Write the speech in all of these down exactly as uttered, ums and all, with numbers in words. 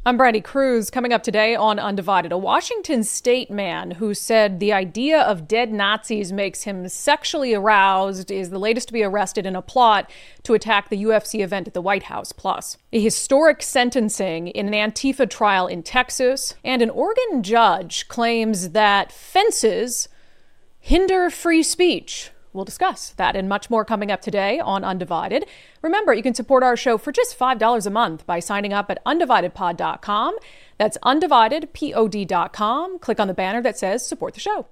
I'm Brandy Cruz. Coming up today on Undivided, a Washington state man who said the idea of dead Nazis makes him sexually aroused is the latest to be arrested in a plot to attack the U F C event at the White House. Plus, a historic sentencing in an Antifa trial in Texas, and an Oregon judge claims that fences hinder free speech. We'll discuss that and much more coming up today on Undivided. Remember, you can support our show for just five dollars a month by signing up at undivided pod dot com. That's undivided pod dot com. Click on the banner that says support the show.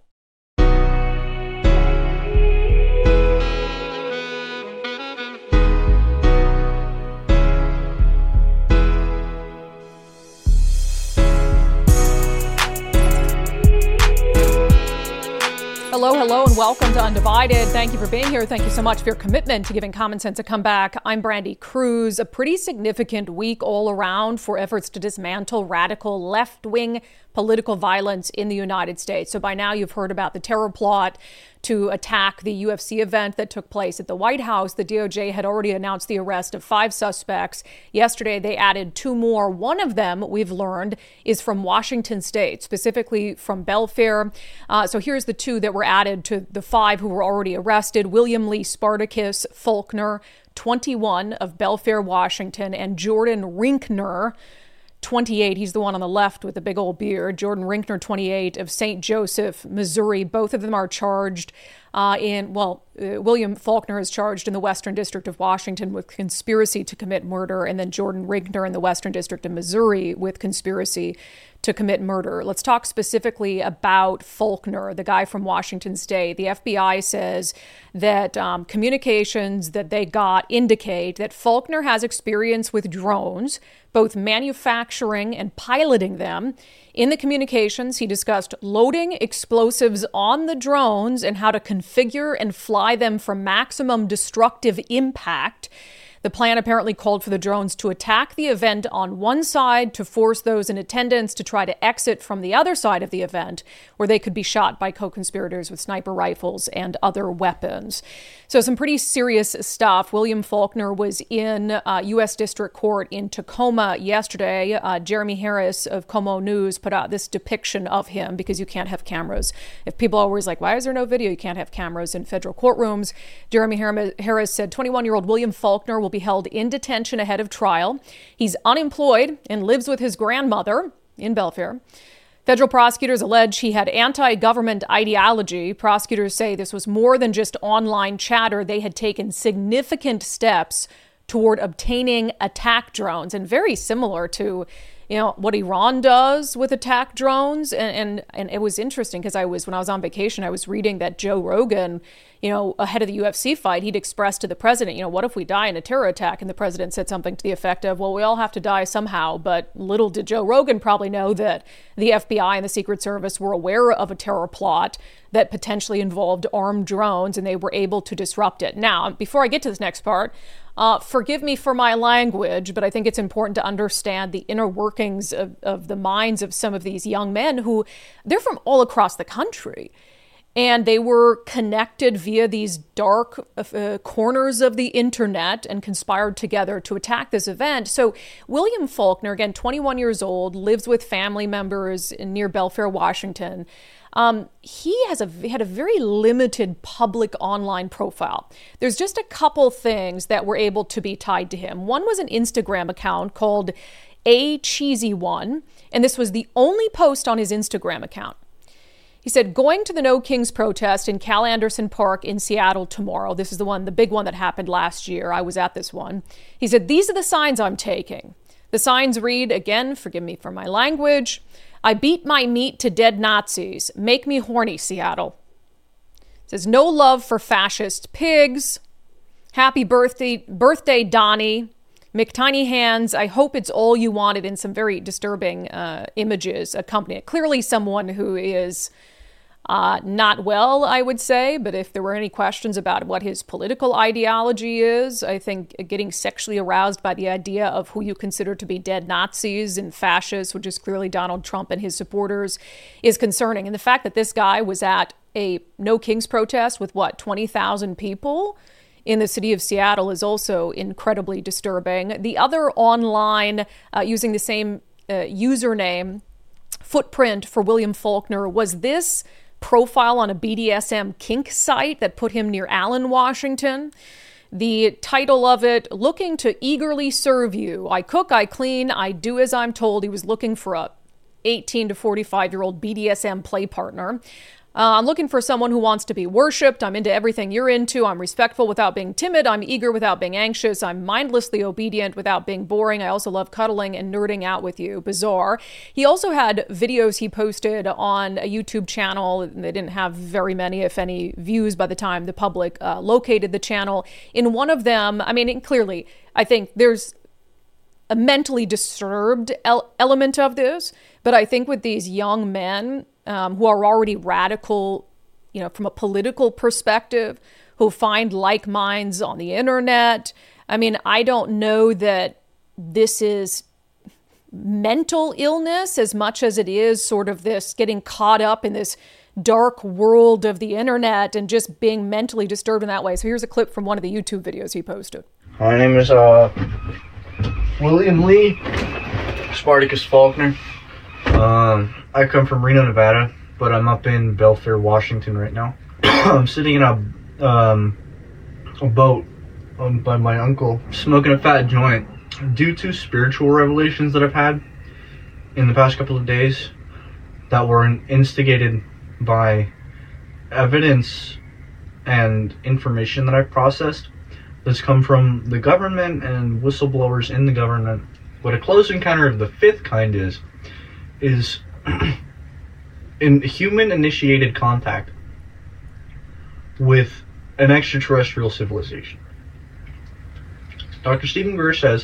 Hello, hello, and welcome to Undivided. Thank you for being here. Thank you so much for your commitment to giving common sense a comeback. I'm Brandy Cruz. A pretty significant week all around for efforts to dismantle radical left-wing political violence in the United States. So by now you've heard about the terror plot to attack the U F C event that took place at the White House. The D O J had already announced the arrest of five suspects. Yesterday, they added two more. One of them, we've learned, is from Washington State, specifically from Belfair. Uh, so here's the two that were added to the five who were already arrested. William Lee Spartacus Faulkner, twenty-one, of Belfair, Washington, and Jordan Rinkner, twenty-eight, he's the one on the left with the big old beard. Jordan Rinkner, twenty-eight, of Saint Joseph, Missouri. Both of them are charged uh, in, well, uh, William Faulkner is charged in the Western District of Washington with conspiracy to commit murder, and then Jordan Rinkner in the Western District of Missouri with conspiracy to commit murder. Let's talk specifically about Faulkner, the guy from Washington State. The F B I says that um, communications that they got indicate that Faulkner has experience with drones, both manufacturing and piloting them. In the communications, he discussed loading explosives on the drones and how to configure and fly them for maximum destructive impact. The plan apparently called for the drones to attack the event on one side to force those in attendance to try to exit from the other side of the event, where they could be shot by co-conspirators with sniper rifles and other weapons. So some pretty serious stuff. William Faulkner was in uh, U S District Court in Tacoma yesterday. Uh, Jeremy Harris of KOMO News put out this depiction of him because you can't have cameras. If people are always like, why is there no video? You can't have cameras in federal courtrooms. Jeremy Harris said twenty-one-year-old William Faulkner will be held in detention ahead of trial. He's unemployed and lives with his grandmother in Belfair. Federal prosecutors allege he had anti-government ideology. Prosecutors say this was more than just online chatter. They had taken significant steps toward obtaining attack drones, and very similar to, you know, what Iran does with attack drones. And and, and it was interesting because I was, when I was on vacation, I was reading that Joe Rogan, you know, ahead of the U F C fight, he'd expressed to the president, you know, what if we die in a terror attack? And the president said something to the effect of, well, we all have to die somehow. But little did Joe Rogan probably know that the F B I and the Secret Service were aware of a terror plot that potentially involved armed drones, and they were able to disrupt it. Now, before I get to this next part, uh, forgive me for my language, but I think it's important to understand the inner workings of, of the minds of some of these young men who, they're from all across the country. And they were connected via these dark uh, corners of the internet and conspired together to attack this event. So William Faulkner, again, twenty-one years old, lives with family members near Belfair, Washington. Um, he has a, had a very limited public online profile. There's just a couple things that were able to be tied to him. One was an Instagram account called A Cheesy One, and this was the only post on his Instagram account. He said, going to the No Kings protest in Cal Anderson Park in Seattle tomorrow. This is the one, the big one that happened last year. I was at this one. He said, these are the signs I'm taking. The signs read, again, forgive me for my language, I beat my meat to dead Nazis. Make me horny, Seattle. It says, no love for fascist pigs. Happy birthday, birthday, Donnie. McTiny hands. I hope it's all you wanted, in some very disturbing uh, images accompanying it. Clearly someone who is uh, not well, I would say. But if there were any questions about what his political ideology is, I think getting sexually aroused by the idea of who you consider to be dead Nazis and fascists, which is clearly Donald Trump and his supporters, is concerning. And the fact that this guy was at a No Kings protest with, what, twenty thousand people in the city of Seattle is also incredibly disturbing. The other online, uh, using the same uh, username footprint for William Faulkner was this profile on a B D S M kink site that put him near Allen, Washington. The title of it, "Looking to Eagerly Serve You. I cook, I clean, I do as I'm told." He was looking for a eighteen to forty-five-year-old B D S M play partner. Uh, I'm looking for someone who wants to be worshipped. I'm into everything you're into. I'm respectful without being timid. I'm eager without being anxious. I'm mindlessly obedient without being boring. I also love cuddling and nerding out with you. Bizarre. He also had videos he posted on a YouTube channel. They didn't have very many, if any, views by the time the public uh, located the channel. In one of them, I mean, clearly, I think there's a mentally disturbed el- element of this, but I think with these young men um, who are already radical, you know, from a political perspective, who find like minds on the internet, I mean, I don't know that this is mental illness as much as it is sort of this getting caught up in this dark world of the internet and just being mentally disturbed in that way. So here's a clip from one of the YouTube videos he posted. My name is uh, William Lee Spartacus Faulkner. Um, I come from Reno, Nevada, but I'm up in Belfair, Washington right now. I'm sitting in a, um, a boat owned by my uncle, smoking a fat joint. Due to spiritual revelations that I've had in the past couple of days that were instigated by evidence and information that I've processed that's come from the government and whistleblowers in the government. What a close encounter of the fifth kind is, is in human-initiated contact with an extraterrestrial civilization. Doctor Stephen Greer says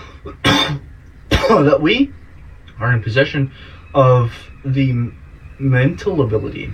that we are in possession of the mental ability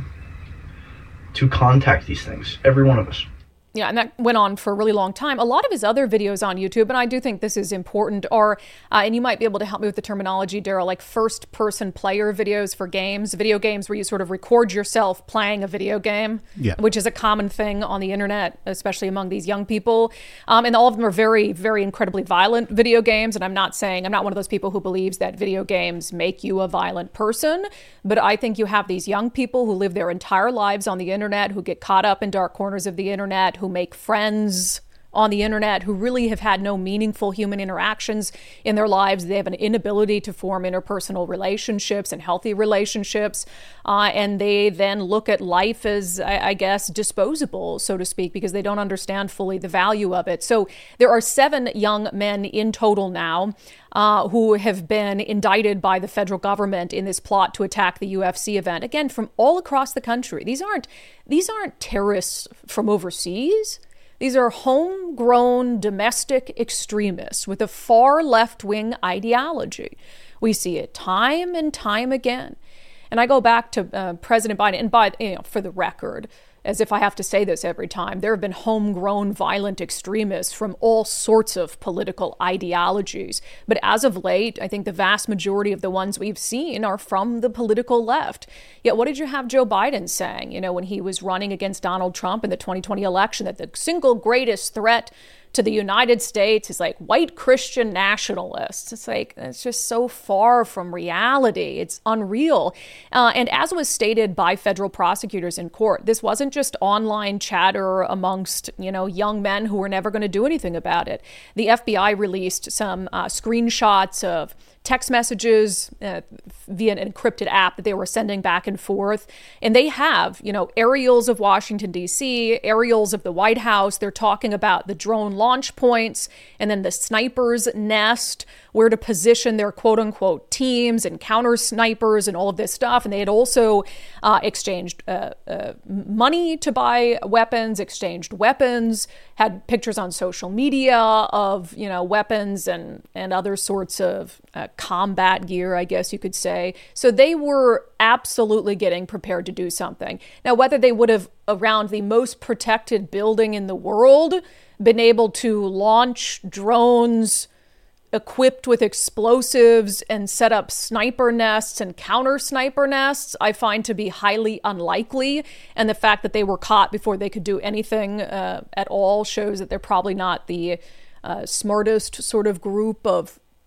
to contact these things, every one of us. Yeah, and that went on for a really long time. A lot of his other videos on YouTube, and I do think this is important, are, uh, and you might be able to help me with the terminology, Daryl, like first-person player videos for games, video games where you sort of record yourself playing a video game, yeah. which is a common thing on the internet, especially among these young people. Um, and all of them are very, very incredibly violent video games. And I'm not saying, I'm not one of those people who believes that video games make you a violent person, but I think you have these young people who live their entire lives on the internet, who get caught up in dark corners of the internet, who make friends on the internet, who really have had no meaningful human interactions in their lives. They have an inability to form interpersonal relationships and healthy relationships. Uh, and they then look at life as, I, I guess, disposable, so to speak, because they don't understand fully the value of it. So there are seven young men in total now uh, who have been indicted by the federal government in this plot to attack the U F C event. Again, from all across the country. These aren't, these aren't terrorists from overseas. These are homegrown domestic extremists with a far left-wing ideology. We see it time and time again. And I go back to uh, President Biden, and by, you know, for the record, as if I have to say this every time, there have been homegrown violent extremists from all sorts of political ideologies. But as of late, I think the vast majority of the ones we've seen are from the political left. Yet what did you have Joe Biden saying, you know, when he was running against Donald Trump in the twenty twenty election, that the single greatest threat to the United States is like white Christian nationalists? It's like, it's just so far from reality. It's unreal. Uh, and as was stated by federal prosecutors in court, this wasn't just online chatter amongst, you know, young men who were never going to do anything about it. The F B I released some uh, screenshots of text messages uh, via an encrypted app that they were sending back and forth. And they have, you know, aerials of Washington, D C, aerials of the White House. They're talking about the drone launch points and then the sniper's nest, where to position their quote unquote teams and counter snipers and all of this stuff. And they had also uh, exchanged uh, uh, money to buy weapons, exchanged weapons, had pictures on social media of, you know, weapons and, and other sorts of uh, combat gear, I guess you could say. So they were absolutely getting prepared to do something. Now, whether they would have, around the most protected building in the world, been able to launch drones equipped with explosives and set up sniper nests and counter sniper nests, I find to be highly unlikely. And the fact that they were caught before they could do anything uh, at all shows that they're probably not the uh, smartest sort of group of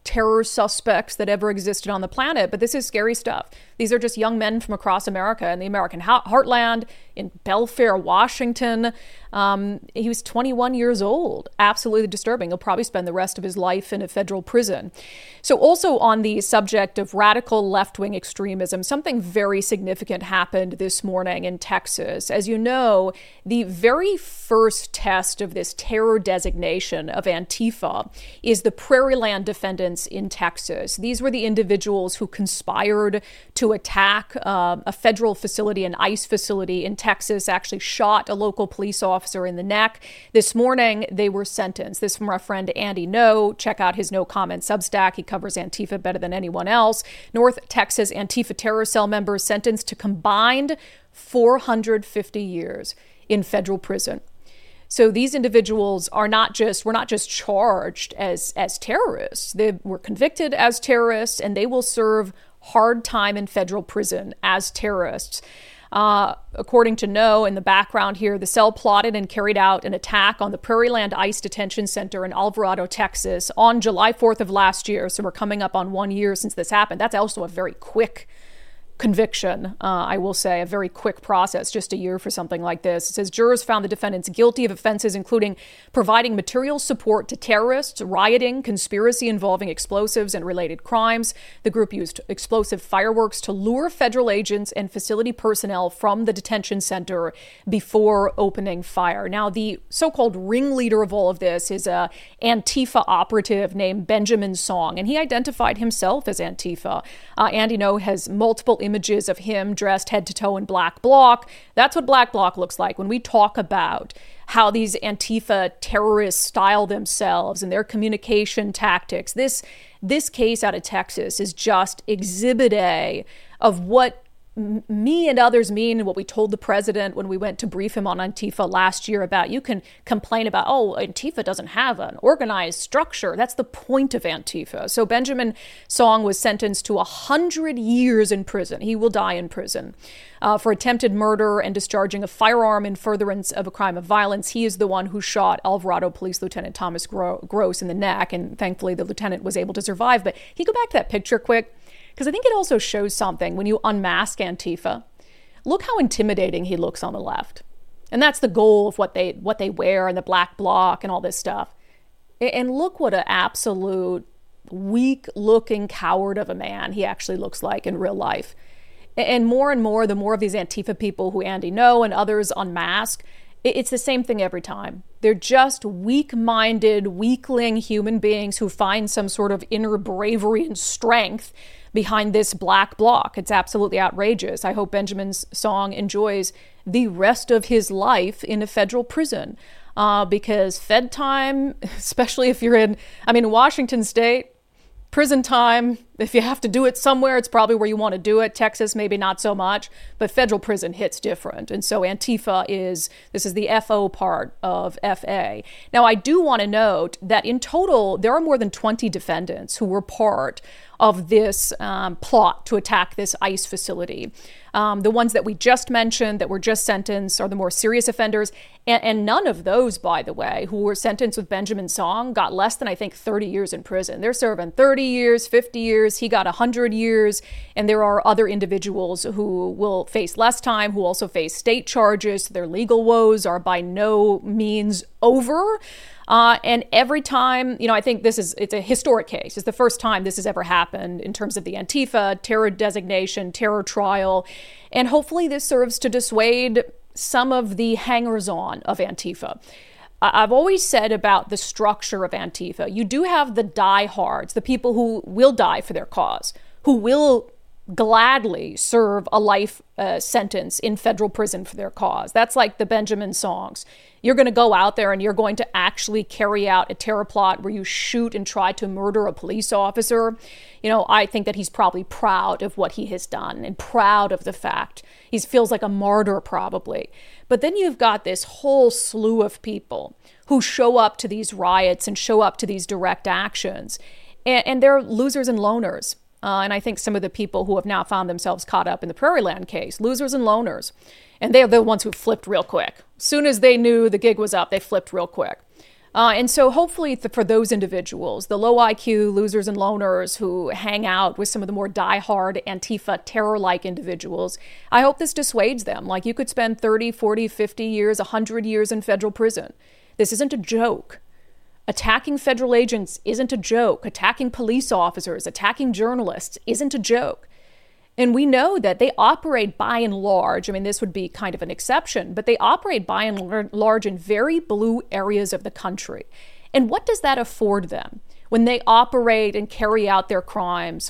terror suspects that ever existed on the planet. But this is scary stuff. These are just young men from across America in the American heartland, in Belfair, Washington. Um, he was twenty-one years old. Absolutely disturbing. He'll probably spend the rest of his life in a federal prison. So also on the subject of radical left-wing extremism, something very significant happened this morning in Texas. As you know, the very first test of this terror designation of Antifa is the Prairie Land defendants in Texas. These were the individuals who conspired to attack uh, a federal facility, an ICE facility in Texas, actually shot a local police officer in the neck. This morning, they were sentenced. This from our friend Andy No. Check out his No Comment Substack. He covers Antifa better than anyone else. North Texas Antifa terror cell members sentenced to combined four hundred fifty years in federal prison. So these individuals are not just, were not just charged as, as terrorists. They were convicted as terrorists, and they will serve hard time in federal prison as terrorists. Uh, according to No, in the background here, the cell plotted and carried out an attack on the Prairie Land ICE Detention Center in Alvarado, Texas on July fourth of last year. So we're coming up on one year since this happened. That's also a very quick conviction, uh, I will say, a very quick process, just a year for something like this. It says jurors found the defendants guilty of offenses including providing material support to terrorists, rioting, conspiracy involving explosives and related crimes. The group used explosive fireworks to lure federal agents and facility personnel from the detention center before opening fire. Now, the so-called ringleader of all of this is a Antifa operative named Benjamin Song, and he identified himself as Antifa. Uh, Andy No has multiple images of him dressed head to toe in black bloc. That's what black bloc looks like when we talk about how these Antifa terrorists style themselves and their communication tactics. This, this case out of Texas is just exhibit A of what me and others mean and what we told the president when we went to brief him on Antifa last year about. You can complain about, oh, Antifa doesn't have an organized structure. That's the point of Antifa. So Benjamin Song was sentenced to one hundred years in prison. He will die in prison uh, for attempted murder and discharging a firearm in furtherance of a crime of violence. He is the one who shot Alvarado Police Lieutenant Thomas Gro- Gross in the neck, and thankfully the lieutenant was able to survive. But can you go back to that picture quick? Because I think it also shows something when you unmask Antifa. Look how intimidating he looks on the left. And that's the goal of what they what they wear and the black bloc and all this stuff. And look what an absolute weak-looking coward of a man he actually looks like in real life. And more and more, the more of these Antifa people who Andy No and others unmask, it's the same thing every time. They're just weak-minded, weakling human beings who find some sort of inner bravery and strength behind this black bloc. It's absolutely outrageous. I hope Benjamin Song enjoys the rest of his life in a federal prison uh, because Fed time, especially if you're in, I mean, Washington State, prison time, if you have to do it somewhere, it's probably where you want to do it. Texas, maybe not so much, but federal prison hits different. And so Antifa is, this is the F O part of F A. Now, I do want to note that in total, there are more than twenty defendants who were part of this um, plot to attack this ICE facility. Um, the ones that we just mentioned that were just sentenced are the more serious offenders. And, and none of those, by the way, who were sentenced with Benjamin Song got less than, I think, thirty years in prison. They're serving thirty years, fifty years. He got one hundred years. And there are other individuals who will face less time, who also face state charges. Their legal woes are by no means over. Uh, and every time, you know, I think this is, it's a historic case. It's the first time this has ever happened in terms of the Antifa terror designation, terror trial. And hopefully this serves to dissuade some of the hangers-on of Antifa. I've always said about the structure of Antifa, you do have the diehards, the people who will die for their cause, who will gladly serve a life uh, sentence in federal prison for their cause. That's like the Benjamin Songs. You're going to go out there and you're going to actually carry out a terror plot where you shoot and try to murder a police officer. You know, I think that he's probably proud of what he has done and proud of the fact. He feels like a martyr probably. But then you've got this whole slew of people who show up to these riots and show up to these direct actions. And, and they're losers and loners. Uh, and I think some of the people who have now found themselves caught up in the Prairie Land case, losers and loners. And they're the ones who flipped real quick. As soon as they knew the gig was up, they flipped real quick. Uh, and so hopefully th- for those individuals, the low I Q losers and loners who hang out with some of the more diehard Antifa terror-like individuals, I hope this dissuades them. Like, you could spend thirty, forty, fifty years, one hundred years in federal prison. This isn't a joke. Attacking federal agents isn't a joke. Attacking police officers, attacking journalists isn't a joke. And we know that they operate by and large, I mean, this would be kind of an exception, but they operate by and large in very blue areas of the country. And what does that afford them when they operate and carry out their crimes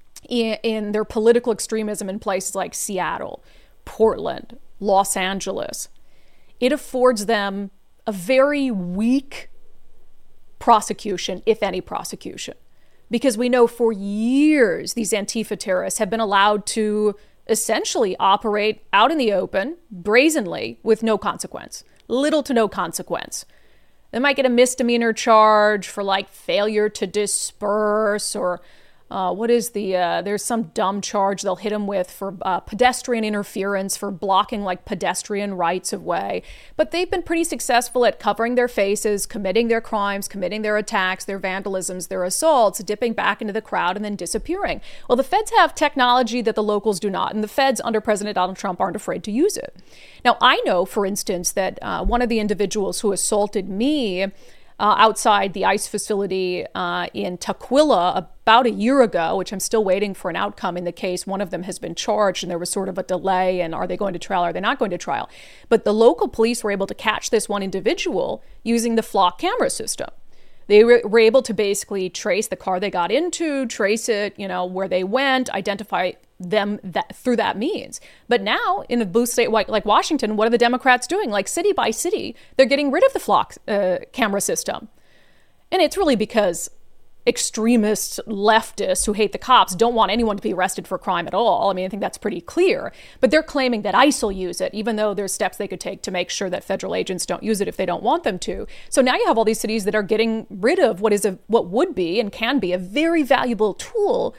in, in their political extremism in places like Seattle, Portland, Los Angeles? It affords them a very weak prosecution, if any prosecution. Because we know for years these Antifa terrorists have been allowed to essentially operate out in the open, brazenly, with no consequence. Little to no consequence. They might get a misdemeanor charge for like failure to disperse, or uh, what is the, uh, there's some dumb charge they'll hit them with for uh, pedestrian interference, for blocking like pedestrian rights of way. But they've been pretty successful at covering their faces, committing their crimes, committing their attacks, their vandalisms, their assaults, dipping back into the crowd and then disappearing. Well, the feds have technology that the locals do not, and the feds under President Donald Trump aren't afraid to use it. Now, I know, for instance, that uh, one of the individuals who assaulted me Uh, outside the ICE facility uh, in Tukwila about a year ago, which I'm still waiting for an outcome in the case. One of them has been charged, and there was sort of a delay, and are they going to trial, are they not going to trial? But the local police were able to catch this one individual using the flock camera system. They were able to basically trace the car they got into, trace it, you know, where they went, identify them that through that means. But now in a blue state like Washington, what are the Democrats doing? Like city by city, they're getting rid of the flock uh, camera system. And it's really because extremist leftists who hate the cops don't want anyone to be arrested for crime at all. I mean, I think that's pretty clear. But they're claiming that ICE will use it, even though there's steps they could take to make sure that federal agents don't use it if they don't want them to. So now you have all these cities that are getting rid of what is a what would be and can be a very valuable tool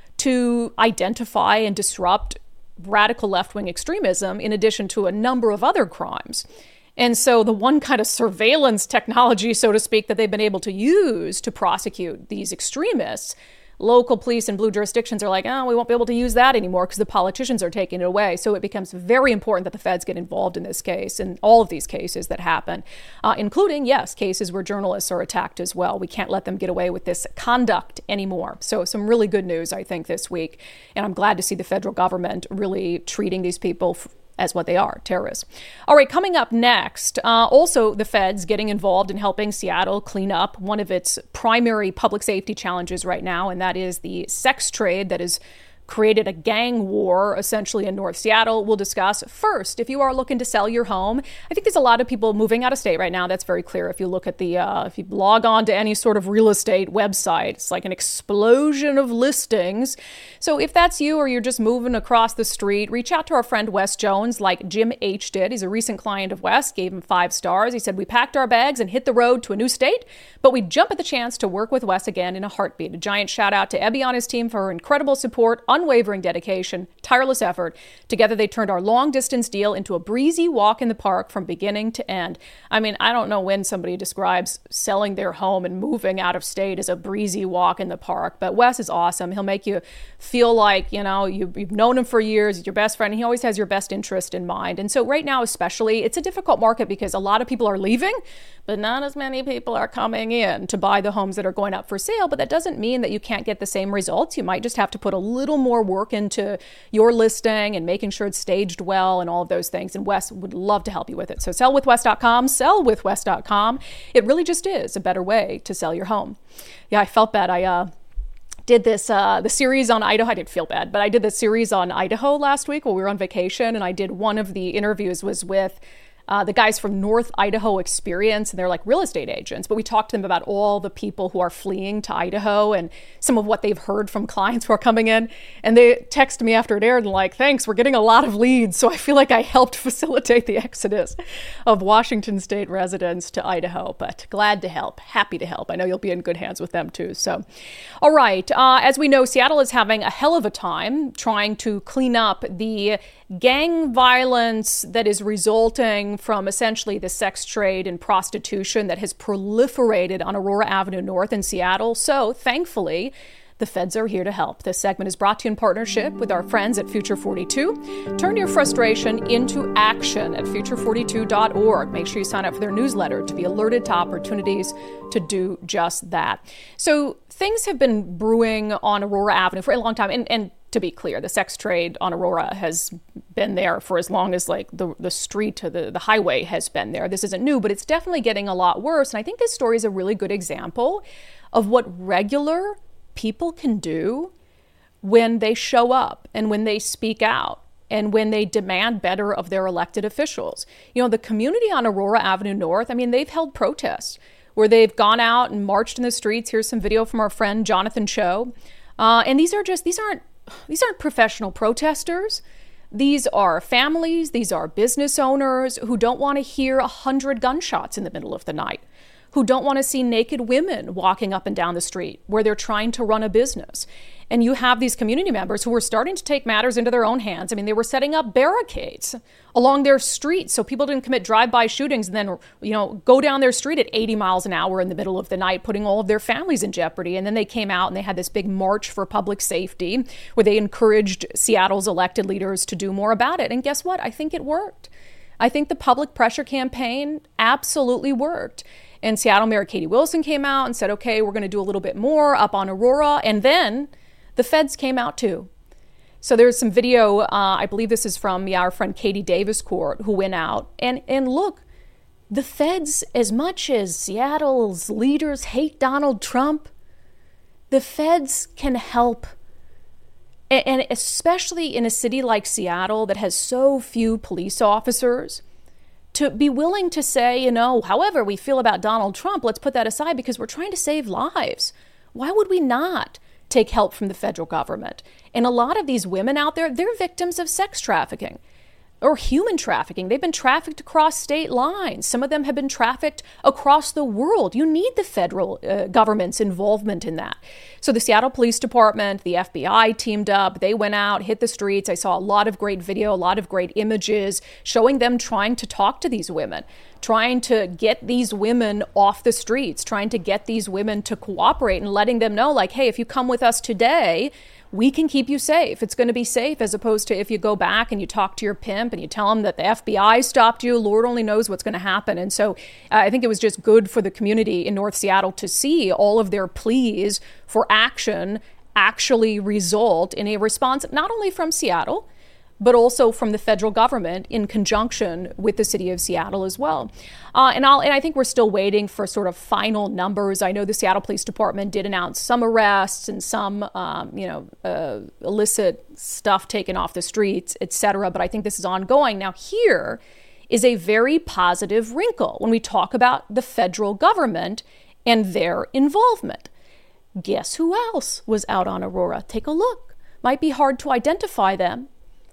to identify and disrupt radical left-wing extremism, in addition to a number of other crimes. And so the one kind of surveillance technology, so to speak, that they've been able to use to prosecute these extremists, local police in blue jurisdictions are like, oh, we won't be able to use that anymore because the politicians are taking it away. So it becomes very important that the feds get involved in this case and all of these cases that happen, uh, including, yes, cases where journalists are attacked as well. We can't let them get away with this conduct anymore. So some really good news, I think, this week. And I'm glad to see the federal government really treating these people f- as what they are, terrorists. All right, coming up next, uh, also the feds getting involved in helping Seattle clean up one of its primary public safety challenges right now, and that is the sex trade that is created a gang war, essentially, in North Seattle. We'll discuss. First, if you are looking to sell your home, I think there's a lot of people moving out of state right now. That's very clear. If you look at the, uh, if you log on to any sort of real estate website, it's like an explosion of listings. So if that's you, or you're just moving across the street, reach out to our friend Wes Jones, like Jim H. did. He's a recent client of Wes, gave him five stars. He said, we packed our bags and hit the road to a new state, but we'd jump at the chance to work with Wes again in a heartbeat. A giant shout out to Ebby on his team for her incredible support, unwavering dedication, tireless effort. Together, they turned our long-distance deal into a breezy walk in the park from beginning to end. I mean, I don't know when somebody describes selling their home and moving out of state as a breezy walk in the park, but Wes is awesome. He'll make you feel like, you know, you, you've known him for years, he's your best friend, and he always has your best interest in mind. And so right now, especially, it's a difficult market because a lot of people are leaving, but not as many people are coming in to buy the homes that are going up for sale. But that doesn't mean that you can't get the same results. You might just have to put a little more work into your listing and making sure it's staged well and all of those things. And Wes would love to help you with it. So sell with wes dot com, sell with wes dot com. It really just is a better way to sell your home. Yeah, I felt bad. I uh, did this, uh, the series on Idaho. I didn't feel bad, but I did the series on Idaho last week while we were on vacation. And I did one of the interviews was with Uh, the guys from North Idaho Experience, and they're like real estate agents, but we talked to them about all the people who are fleeing to Idaho and some of what they've heard from clients who are coming in. And they texted me after it aired and like, thanks, we're getting a lot of leads. So I feel like I helped facilitate the exodus of Washington state residents to Idaho, but glad to help, happy to help. I know you'll be in good hands with them too. So, all right. Uh, as we know, Seattle is having a hell of a time trying to clean up the gang violence that is resulting running from essentially the sex trade and prostitution that has proliferated on Aurora Avenue North in Seattle. So thankfully, the feds are here to help. This segment is brought to you in partnership with our friends at Future forty-two. Turn your frustration into action at future forty-two dot org. Make sure you sign up for their newsletter to be alerted to opportunities to do just that. So things have been brewing on Aurora Avenue for a long time. And, and to be clear, the sex trade on Aurora has been there for as long as like the, the street to the, the highway has been there. This isn't new, but it's definitely getting a lot worse. And I think this story is a really good example of what regular people can do when they show up and when they speak out and when they demand better of their elected officials. You know, the community on Aurora Avenue North, I mean, they've held protests where they've gone out and marched in the streets. Here's some video from our friend Jonathan Cho. Uh, and these are just, these aren't, these aren't professional protesters. These are families, these are business owners who don't want to hear a hundred gunshots in the middle of the night, who don't want to see naked women walking up and down the street where they're trying to run a business. And you have these community members who are starting to take matters into their own hands. I mean, they were setting up barricades along their streets so people didn't commit drive-by shootings and then, you know, go down their street at eighty miles an hour in the middle of the night, putting all of their families in jeopardy. And then they came out and they had this big march for public safety where they encouraged Seattle's elected leaders to do more about it. And guess what? I think it worked. I think the public pressure campaign absolutely worked. And Seattle Mayor Katie Wilson came out and said, okay, we're going to do a little bit more up on Aurora. And then the feds came out too. So there's some video, uh, I believe this is from yeah, our friend Katie Daviscourt, who went out. And, and look, the feds, as much as Seattle's leaders hate Donald Trump, the feds can help. And, and especially in a city like Seattle that has so few police officers, to be willing to say, you know, however we feel about Donald Trump, let's put that aside because we're trying to save lives. Why would we not take help from the federal government? And a lot of these women out there, they're victims of sex trafficking or human trafficking. They've been trafficked across state lines. Some of them have been trafficked across the world. You need the federal uh, government's involvement in that. So the Seattle Police Department, the F B I teamed up. They went out, hit the streets. I saw a lot of great video, a lot of great images showing them trying to talk to these women, trying to get these women off the streets, trying to get these women to cooperate and letting them know, like, hey, if you come with us today, we can keep you safe. It's going to be safe, as opposed to if you go back and you talk to your pimp and you tell him that the F B I stopped you, Lord only knows what's going to happen. And so uh, I think it was just good for the community in North Seattle to see all of their pleas for action actually result in a response, not only from Seattle, but also from the federal government in conjunction with the city of Seattle as well. Uh, and, I'll, and I think we're still waiting for sort of final numbers. I know the Seattle Police Department did announce some arrests and some, um, you know, uh, illicit stuff taken off the streets, et cetera. But I think this is ongoing. Now, here is a very positive wrinkle when we talk about the federal government and their involvement. Guess who else was out on Aurora? Take a look. Might be hard to identify them.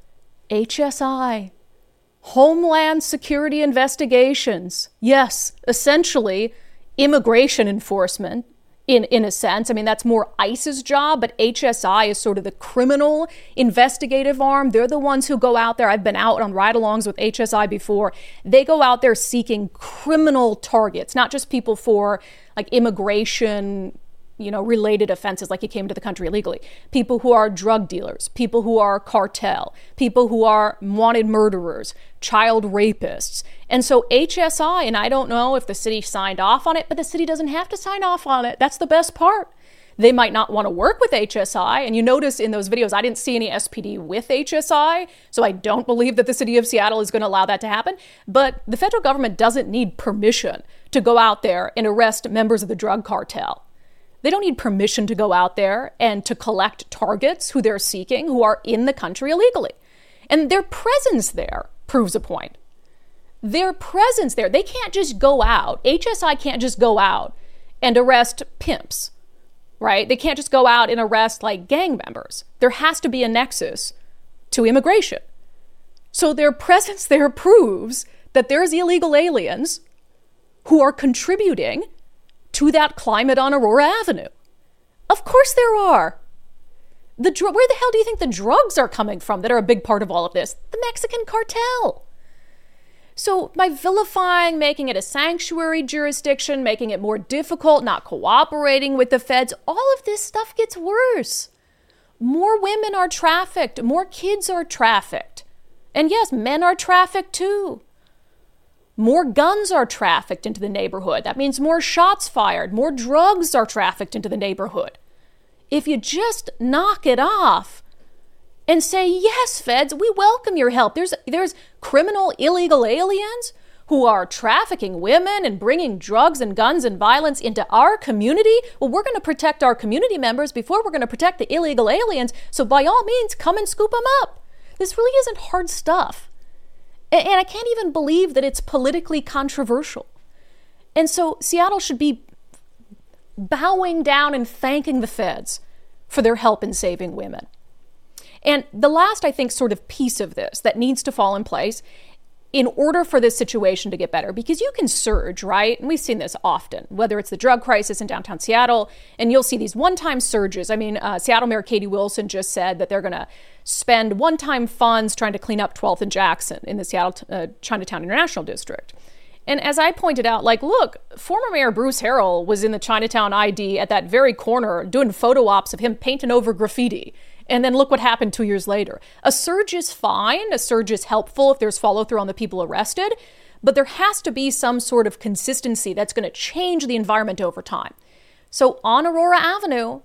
H S I, Homeland Security Investigations. Yes, essentially immigration enforcement in, in a sense. I mean, that's more ICE's job, but H S I is sort of the criminal investigative arm. They're the ones who go out there. I've been out on ride-alongs with H S I before. They go out there seeking criminal targets, not just people for like immigration, you know, related offenses like you came to the country illegally. People who are drug dealers, people who are cartel, people who are wanted murderers, child rapists. And so H S I, and I don't know if the city signed off on it, but the city doesn't have to sign off on it. That's the best part. They might not want to work with H S I. And you notice in those videos, I didn't see any S P D with H S I. So I don't believe that the city of Seattle is going to allow that to happen. But the federal government doesn't need permission to go out there and arrest members of the drug cartel. They don't need permission to go out there and to collect targets who they're seeking, who are in the country illegally. And their presence there proves a point. Their presence there, they can't just go out. H S I can't just go out and arrest pimps, right? They can't just go out and arrest like gang members. There has to be a nexus to immigration. So their presence there proves that there's illegal aliens who are contributing to that climate on Aurora Avenue. Of course there are. The dr- Where the hell do you think the drugs are coming from that are a big part of all of this? The Mexican cartel. So by vilifying, making it a sanctuary jurisdiction, making it more difficult, not cooperating with the feds, all of this stuff gets worse. More women are trafficked, more kids are trafficked. And yes, men are trafficked too. More guns are trafficked into the neighborhood. That means more shots fired, more drugs are trafficked into the neighborhood. If you just knock it off and say, yes, feds, we welcome your help. There's, there's criminal illegal aliens who are trafficking women and bringing drugs and guns and violence into our community. Well, we're going to protect our community members before we're going to protect the illegal aliens. So by all means, come and scoop them up. This really isn't hard stuff. And I can't even believe that it's politically controversial. And so Seattle should be bowing down and thanking the feds for their help in saving women. And the last, I think, sort of piece of this that needs to fall in place in order for this situation to get better, because you can surge, right? And we've seen this often, whether it's the drug crisis in downtown Seattle, and you'll see these one-time surges. I mean, uh, Seattle Mayor Katie Wilson just said that they're going to spend one-time funds trying to clean up twelfth and Jackson in the Seattle uh, Chinatown International District. And as I pointed out, like, look, former Mayor Bruce Harrell was in the Chinatown I D at that very corner doing photo ops of him painting over graffiti. And then look what happened two years later. A surge is fine. A surge is helpful if there's follow through on the people arrested. But there has to be some sort of consistency that's going to change the environment over time. So on Aurora Avenue,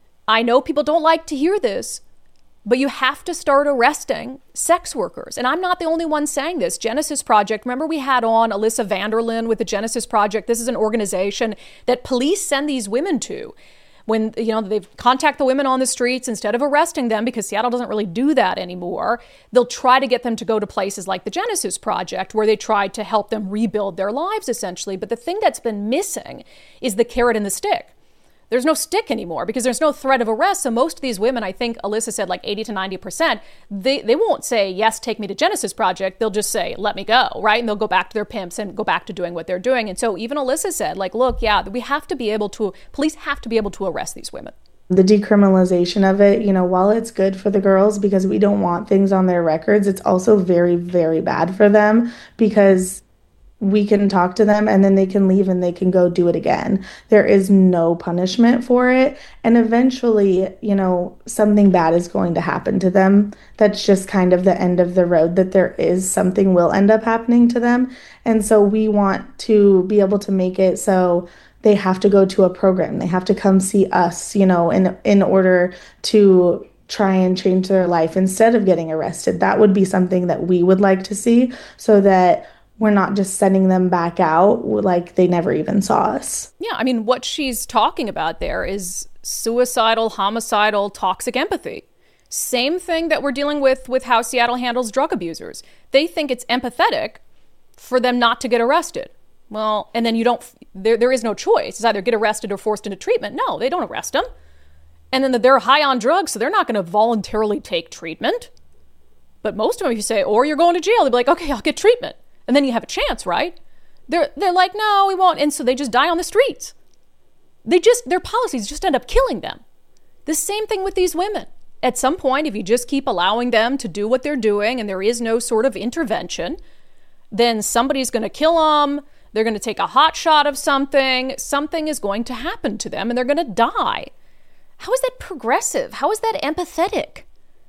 I know people don't like to hear this, but you have to start arresting sex workers. And I'm not the only one saying this. Genesis Project, remember we had on Alyssa Vanderlyn with the Genesis Project. This is an organization that police send these women to. When, you know, they contact the women on the streets, instead of arresting them, because Seattle doesn't really do that anymore, they'll try to get them to go to places like the Genesis Project, where they try to help them rebuild their lives, essentially. But the thing that's been missing is the carrot and the stick. There's no stick anymore because there's no threat of arrest. So most of these women, I think Alyssa said like eighty to ninety percent, they, they won't say, yes, take me to Genesis Project. They'll just say, let me go, right? And they'll go back to their pimps and go back to doing what they're doing. And so even Alyssa said, like, look, yeah, we have to be able to, police have to be able to arrest these women. The decriminalization of it, you know, while it's good for the girls because we don't want things on their records, it's also very, very bad for them because we can talk to them and then they can leave and they can go do it again. There is no punishment for it. And eventually, you know, something bad is going to happen to them. That's just kind of the end of the road, that there is something will end up happening to them. And so we want to be able to make it so they have to go to a program. They have to come see us, you know, in in order to try and change their life instead of getting arrested. That would be something that we would like to see so that we're not just sending them back out like they never even saw us. Yeah, I mean, what she's talking about there is suicidal, homicidal, toxic empathy. Same thing that we're dealing with with how Seattle handles drug abusers. They think it's empathetic for them not to get arrested. Well, and then you don't, there, there is no choice. It's either get arrested or forced into treatment. No, they don't arrest them. And then they're high on drugs, so they're not going to voluntarily take treatment. But most of them, if you say, or you're going to jail, they'll be like, okay, I'll get treatment. And then you have a chance, right? They're they're like, no, we won't. And so they just die on the streets. They just, their policies just end up killing them. The same thing with these women. At some point, if you just keep allowing them to do what they're doing and there is no sort of intervention, then somebody's going to kill them. They're going to take a hot shot of something. Something is going to happen to them and they're going to die. How is that progressive? How is that empathetic?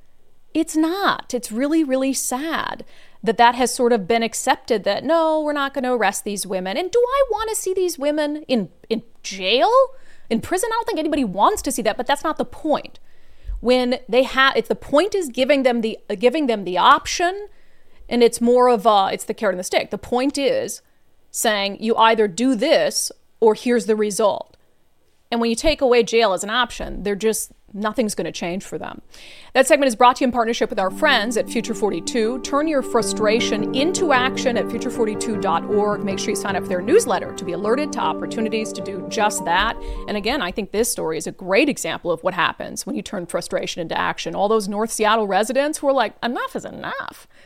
It's not. It's really, really sad that that has sort of been accepted, that no, we're not going to arrest these women. And do I want to see these women in, in jail, in prison? I don't think anybody wants to see that, but that's not the point. When they have, if the point is giving them the uh, giving them the option, and it's more of a, it's the carrot and the stick. The point is saying you either do this or here's the result. And when you take away jail as an option, they're just, nothing's going to change for them. That segment is brought to you in partnership with our friends at Future forty-two. Turn your frustration into action at future forty-two dot org. Make sure you sign up for their newsletter to be alerted to opportunities to do just that. And again, I think this story is a great example of what happens when you turn frustration into action. All those North Seattle residents who are like, enough is enough.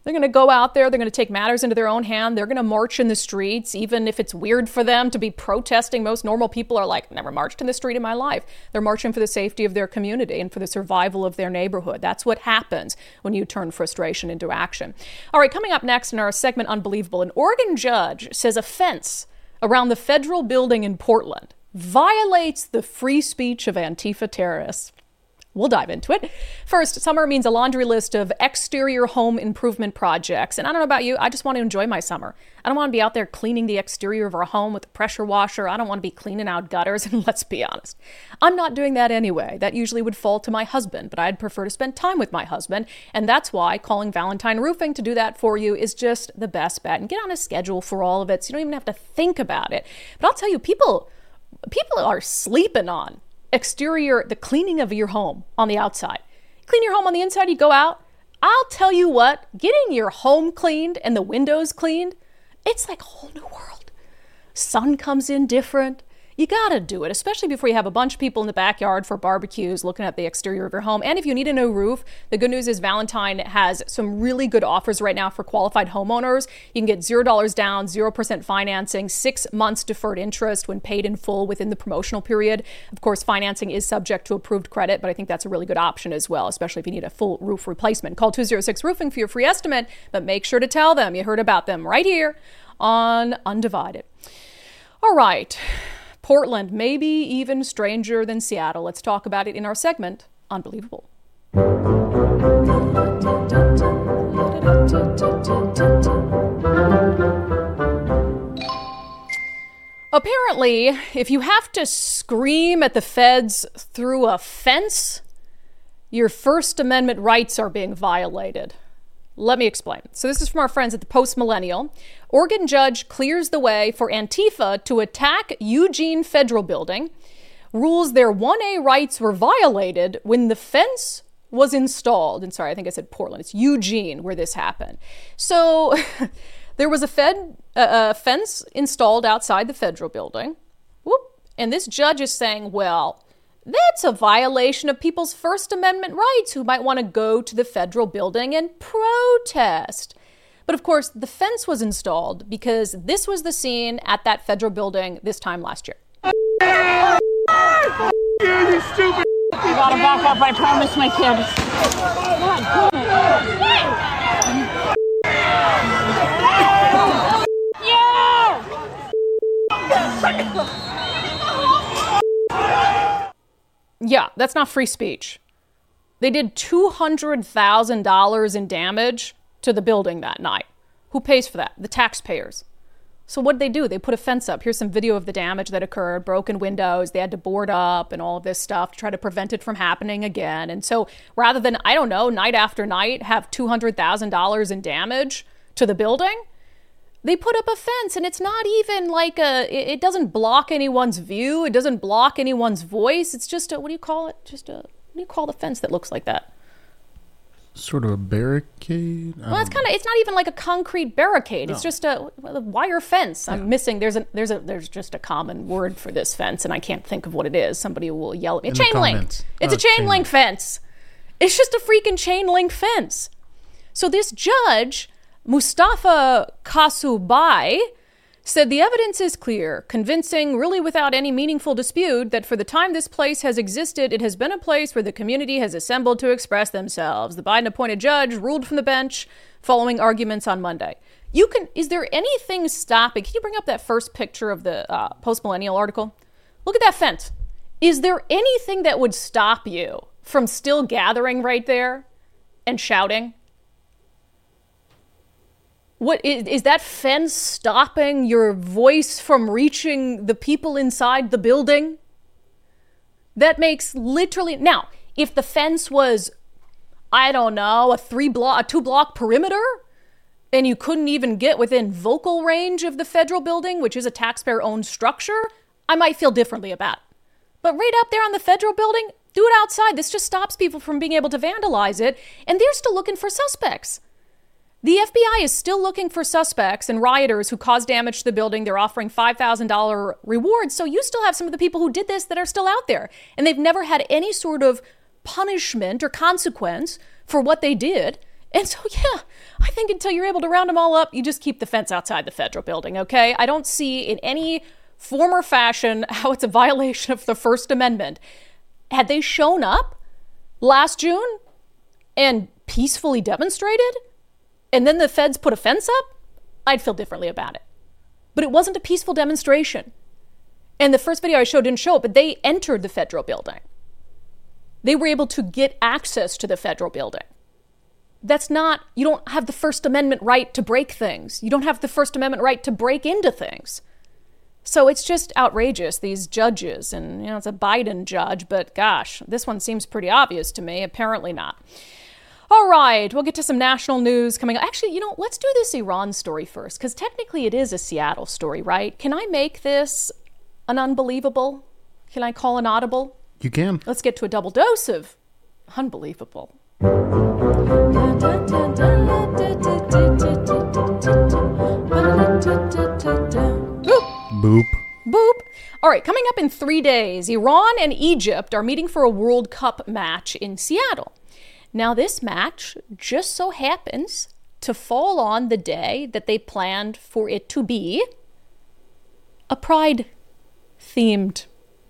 They're going to go out there. They're going to take matters into their own hand. They're going to march in the streets, even if it's weird for them to be protesting. Most normal people are like, never marched in the street in my life. They're marching for the safety of their community and for the survival of their neighborhood. That's what happens when you turn frustration into action. All right, coming up next in our segment Unbelievable, an Oregon judge says a fence around the federal building in Portland violates the free speech of Antifa terrorists. We'll dive into it. First, summer means a laundry list of exterior home improvement projects. And I don't know about you, I just want to enjoy my summer. I don't want to be out there cleaning the exterior of our home with a pressure washer. I don't want to be cleaning out gutters. And let's be honest, I'm not doing that anyway. That usually would fall to my husband, but I'd prefer to spend time with my husband. And that's why calling Valentine Roofing to do that for you is just the best bet. And get on a schedule for all of it so you don't even have to think about it. But I'll tell you, people, people are sleeping on exterior, the cleaning of your home on the outside. Clean your home on the inside, you go out. I'll tell you what, getting your home cleaned and the windows cleaned, it's like a whole new world. Sun comes in different. You gotta do it, especially before you have a bunch of people in the backyard for barbecues looking at the exterior of your home. And if you need a new roof, the good news is Valentine has some really good offers right now for qualified homeowners. You can get zero dollars down, zero percent financing, six months deferred interest when paid in full within the promotional period. Of course, financing is subject to approved credit, but I think that's a really good option as well, especially if you need a full roof replacement. Call two oh six roofing for your free estimate, but make sure to tell them you heard about them right here on Undivided. All right. Portland, maybe even stranger than Seattle. Let's talk about it in our segment, Unbelievable. Apparently, if you have to scream at the feds through a fence, your First Amendment rights are being violated. Let me explain. So this is from our friends at the Post Millennial. Oregon judge clears the way for Antifa to attack Eugene Federal Building, rules their one A rights were violated when the fence was installed. And sorry, I think I said Portland. It's Eugene where this happened. So there was a fed uh, a fence installed outside the federal building. Whoop. And this judge is saying, well, that's a violation of people's First Amendment rights who might want to go to the federal building and protest. But of course, the fence was installed because this was the scene at that federal building this time last year. You stupid! You gotta back up, I promise my kids. Yeah, that's not free speech. They did two hundred thousand dollars in damage to the building that night. Who pays for that? The taxpayers. So what did they do? They put a fence up. Here's some video of the damage that occurred, broken windows. They had to board up and all of this stuff to try to prevent it from happening again. And so rather than, I don't know, night after night, have two hundred thousand dollars in damage to the building, they put up a fence, and it's not even like a, it doesn't block anyone's view. It doesn't block anyone's voice. It's just a, what do you call it? Just a, what do you call the fence that looks like that? Sort of a barricade? Well, it's kind of, it's not even like a concrete barricade. No. It's just a, a wire fence. I'm yeah. missing, there's a, there's a, there's just a common word for this fence, and I can't think of what it is. Somebody will yell at me. A chain link. It's oh, a chain, chain link fence. It's just a freaking chain link fence. So this judge, Mustafa Kasubai, said the evidence is clear, convincing, really without any meaningful dispute, that for the time this place has existed, it has been a place where the community has assembled to express themselves. The Biden-appointed judge ruled from the bench following arguments on Monday. You can, is there anything stopping? Can you bring up that first picture of the uh, Post-Millennial article? Look at that fence. Is there anything that would stop you from still gathering right there and shouting? What is, is that fence stopping your voice from reaching the people inside the building? That makes literally, now, if the fence was, I don't know, a three block, a two block perimeter, and you couldn't even get within vocal range of the federal building, which is a taxpayer owned structure, I might feel differently about it. But right up there on the federal building, do it outside. This just stops people from being able to vandalize it. And they're still looking for suspects. The F B I is still looking for suspects and rioters who caused damage to the building. They're offering five thousand dollars rewards. So you still have some of the people who did this that are still out there. And they've never had any sort of punishment or consequence for what they did. And so, yeah, I think until you're able to round them all up, you just keep the fence outside the federal building, okay? I don't see in any form or fashion how it's a violation of the First Amendment. Had they shown up last June and peacefully demonstrated, and then the feds put a fence up, I'd feel differently about it. But it wasn't a peaceful demonstration. And the first video I showed didn't show it, but they entered the federal building. They were able to get access to the federal building. That's not, you don't have the First Amendment right to break things. You don't have the First Amendment right to break into things. So it's just outrageous, these judges. And, you know, it's a Biden judge, but gosh, this one seems pretty obvious to me. Apparently not. All right, we'll get to some national news coming up. Actually, you know, let's do this Iran story first, because technically it is a Seattle story, right? Can I make this an unbelievable? Can I call an audible? You can. Let's get to a double dose of unbelievable. Boop. Boop. All right, coming up in three days, Iran and Egypt are meeting for a World Cup match in Seattle. Now, this match just so happens to fall on the day that they planned for it to be a Pride-themed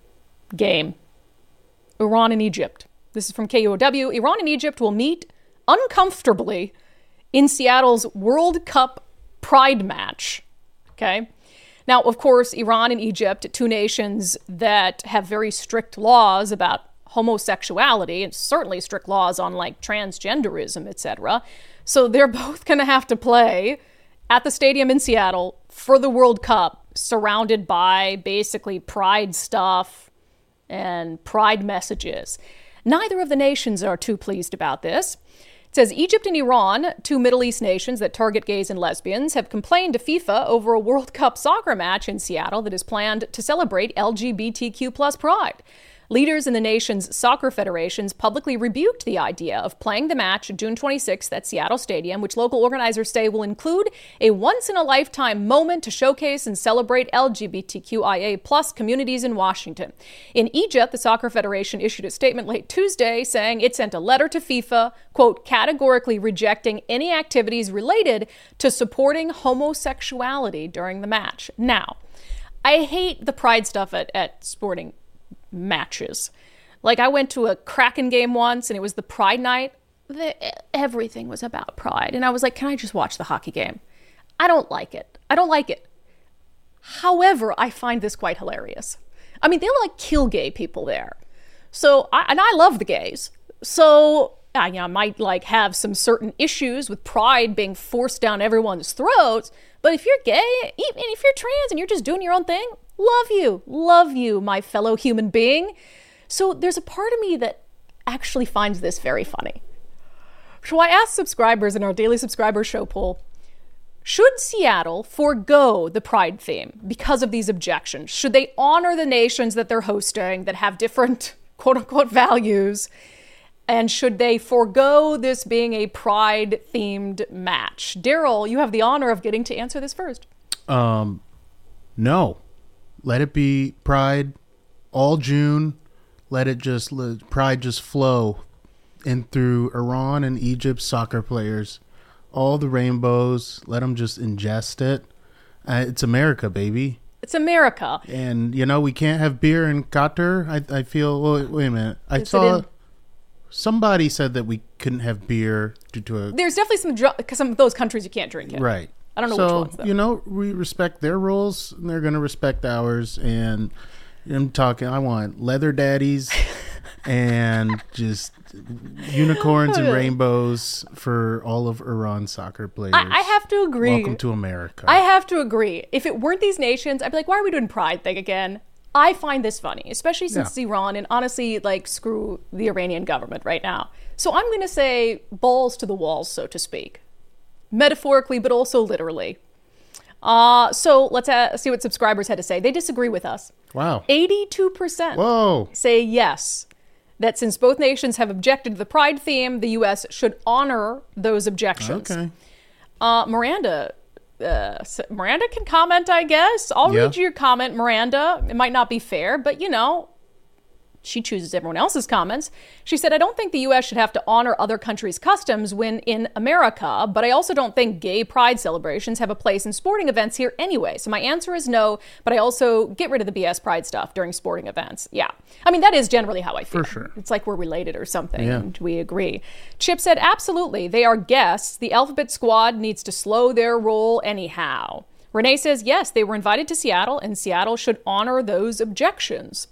game. Iran and Egypt. This is from K U O W. Iran and Egypt will meet uncomfortably in Seattle's World Cup Pride match. Okay? Now, of course, Iran and Egypt, two nations that have very strict laws about homosexuality and certainly strict laws on like transgenderism, et cetera. So they're both going to have to play at the stadium in Seattle for the World Cup, surrounded by basically pride stuff and pride messages. Neither of the nations are too pleased about this. It says Egypt and Iran, two Middle East nations that target gays and lesbians, have complained to FIFA over a World Cup soccer match in Seattle that is planned to celebrate L G B T Q plus pride. Leaders in the nation's soccer federations publicly rebuked the idea of playing the match June twenty-sixth at Seattle Stadium, which local organizers say will include a once-in-a-lifetime moment to showcase and celebrate L G B T Q I A plus communities in Washington. In Egypt, the Soccer Federation issued a statement late Tuesday saying it sent a letter to FIFA, quote, categorically rejecting any activities related to supporting homosexuality during the match. Now, I hate the pride stuff at, at sporting matches. Like, I went to a Kraken game once and it was the Pride night. The, everything was about pride. And I was like, can I just watch the hockey game? I don't like it. I don't like it. However, I find this quite hilarious. I mean, they like kill gay people there. So, I, and I love the gays. So, I, you know, I might like have some certain issues with pride being forced down everyone's throats. But if you're gay, even if you're trans and you're just doing your own thing, love you, love you, my fellow human being. So there's a part of me that actually finds this very funny. So I asked subscribers in our daily subscriber show poll, should Seattle forego the Pride theme because of these objections? Should they honor the nations that they're hosting that have different quote-unquote values? And should they forego this being a Pride-themed match? Daryl, you have the honor of getting to answer this first. Um, no. Let it be Pride all June. Let it just, let Pride just flow in through Iran and Egypt soccer players. All the rainbows, let them just ingest it. Uh, it's America, baby. It's America. And, you know, we can't have beer in Qatar. I, I feel, wait, wait a minute. I Is saw... in- Somebody said that we couldn't have beer due to a... There's definitely some dr- some of those countries you can't drink it. Right. I don't know so, which ones, though. You know, we respect their rules, and they're going to respect ours. And I'm talking, I want leather daddies and just unicorns and rainbows for all of Iran soccer players. I, I have to agree. Welcome to America. I have to agree. If it weren't these nations, I'd be like, why are we doing Pride thing again? I find this funny, especially since Yeah. it's Iran, and honestly, like, screw the Iranian government right now. So I'm going to say balls to the walls, so to speak. Metaphorically, but also literally. Uh, so let's uh, see what subscribers had to say. They disagree with us. Wow. eighty-two percent Whoa. say yes, that since both nations have objected to the Pride theme, the U S should honor those objections. Okay. Uh, Miranda... Uh, so Miranda can comment, I guess. I'll Yeah. read you your comment, Miranda. It might not be fair, but, you know, she chooses everyone else's comments. She said, I don't think the U S should have to honor other countries' customs when in America, but I also don't think gay pride celebrations have a place in sporting events here anyway. So my answer is no, but I also get rid of the B S pride stuff during sporting events. Yeah. I mean, that is generally how I feel. For sure. It's like we're related or something, Yeah. and we agree. Chip said, absolutely. They are guests. The Alphabet Squad needs to slow their roll anyhow. Renee says, yes, they were invited to Seattle, and Seattle should honor those objections.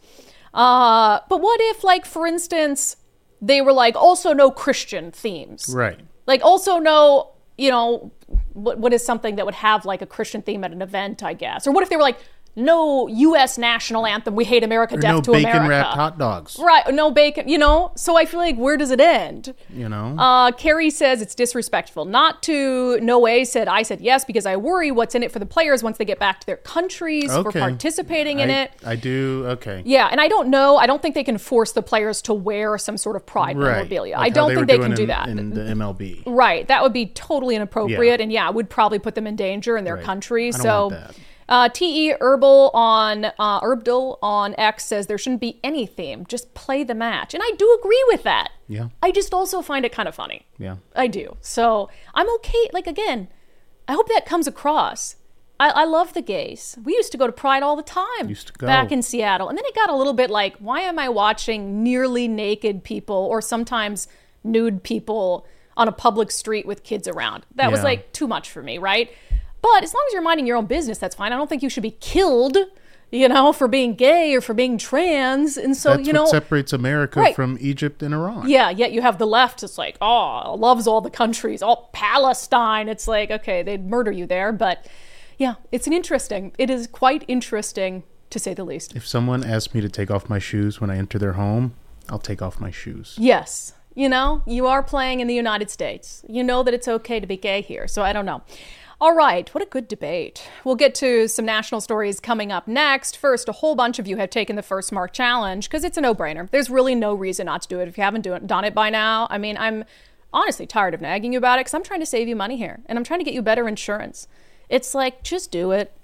Uh, but what if, like, for instance, they were like, also no Christian themes? Right. Like, also no, you know, what what is something that would have, like, a Christian theme at an event, I guess? Or what if they were like, no U S national anthem, we hate America, Or death no to America. bacon wrapped hot dogs. Right, no bacon, you know? So I feel like, where does it end? You know? Uh, Carrie says it's disrespectful not to. No way said, I said yes because I worry what's in it for the players once they get back to their countries for Okay. participating in I, it. I do. Okay. Yeah, and I don't know. I don't think they can force the players to wear some sort of pride Right. memorabilia. Like I how don't they think were they doing can do in- that. in the M L B. Right, that would be totally inappropriate, Yeah. and yeah, it would probably put them in danger in their Right. country. I don't so, want that. Uh, T E Herbal on uh, Herbdal on X says there shouldn't be any theme, just play the match, and I do agree with that. Yeah. I just also find it kind of funny. Yeah. I do. So I'm okay. Like, again, I hope that comes across. I, I love the gays. We used to go to Pride all the time. Used to go. Back in Seattle. And then it got a little bit like, why am I watching nearly naked people or sometimes nude people on a public street with kids around? That was Yeah. like too much for me, right? But as long as you're minding your own business, that's fine. I don't think you should be killed, you know, for being gay or for being trans. And so, That's you know, what separates America Right. from Egypt and Iran. yeah, yet you have the left. It's like, oh, loves all the countries, all Palestine. It's like, okay, they'd murder you there. But yeah, it's an interesting, it is quite interesting to say the least. If someone asks me to take off my shoes when I enter their home, I'll take off my shoes. Yes. You know, you are playing in the United States. You know that it's okay to be gay here. So I don't know. All right, what a good debate. We'll get to some national stories coming up next. First, a whole bunch of you have taken the First Mark Challenge because it's a no-brainer. There's really no reason not to do it if you haven't do it, done it by now. I mean, I'm honestly tired of nagging you about it because I'm trying to save you money here, and I'm trying to get you better insurance. It's like, just do it.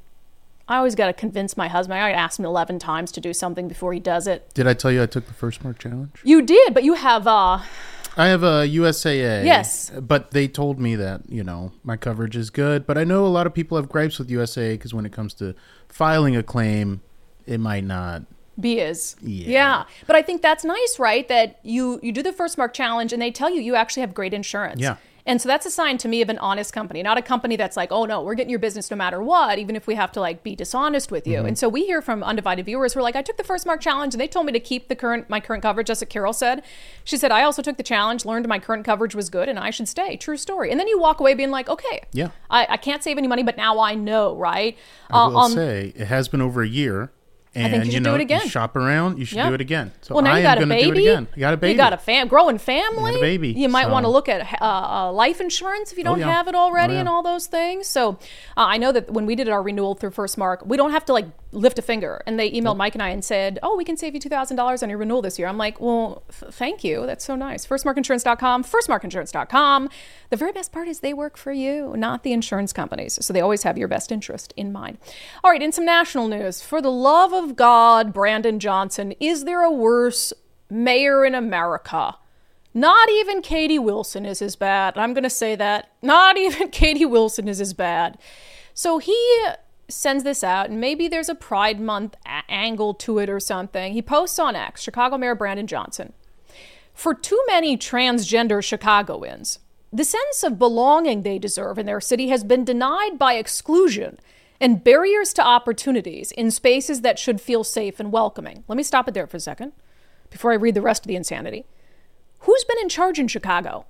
I always got to convince my husband. I got to ask him eleven times to do something before he does it. Did I tell you I took the First Mark Challenge? You did, but you have... uh I have a U S A A. Yes. But they told me that, you know, my coverage is good. But I know a lot of people have gripes with U S A A because when it comes to filing a claim, it might not. Be is. Yeah. Yeah. But I think that's nice, right? That you you do the First Mark Challenge and they tell you you actually have great insurance. Yeah. And so that's a sign to me of an honest company, not a company that's like, oh no, we're getting your business no matter what, even if we have to like be dishonest with you. Mm-hmm. And so we hear from undivided viewers who are like, I took the First Mark Challenge and they told me to keep the current my current coverage, just as Carol said. She said, I also took the challenge, learned my current coverage was good and I should stay. True story. And then you walk away being like, okay, Yeah. I, I can't save any money, but now I know, right? I Uh, will on- say it has been over a year. And, think you should know, do it again. You shop around, you should Yeah. do it again. So Well, now I you got am a going to do baby. it again. You got a baby. You got a fam- growing family. You got a baby, You might so- want to look at uh, uh, life insurance if you don't yeah. have it already Oh, yeah. and all those things. So uh, I know that when we did our renewal through First Mark, we don't have to like lift a finger. And they emailed Mike and I and said, oh, we can save you two thousand dollars on your renewal this year. I'm like, well, th- thank you. That's so nice. first mark insurance dot com, first mark insurance dot com. The very best part is they work for you, not the insurance companies. So they always have your best interest in mind. All right, in some national news, for the love of God, Brandon Johnson, is there a worse mayor in America? Not even Katie Wilson is as bad. I'm going to say that. Not even Katie Wilson is as bad. So he sends this out, and maybe there's a Pride Month a- angle to it or something. He posts on X, Chicago Mayor Brandon Johnson. For too many transgender Chicagoans, the sense of belonging they deserve in their city has been denied by exclusion and barriers to opportunities in spaces that should feel safe and welcoming. Let me stop it there for a second before I read the rest of the insanity. Who's been in charge in Chicago?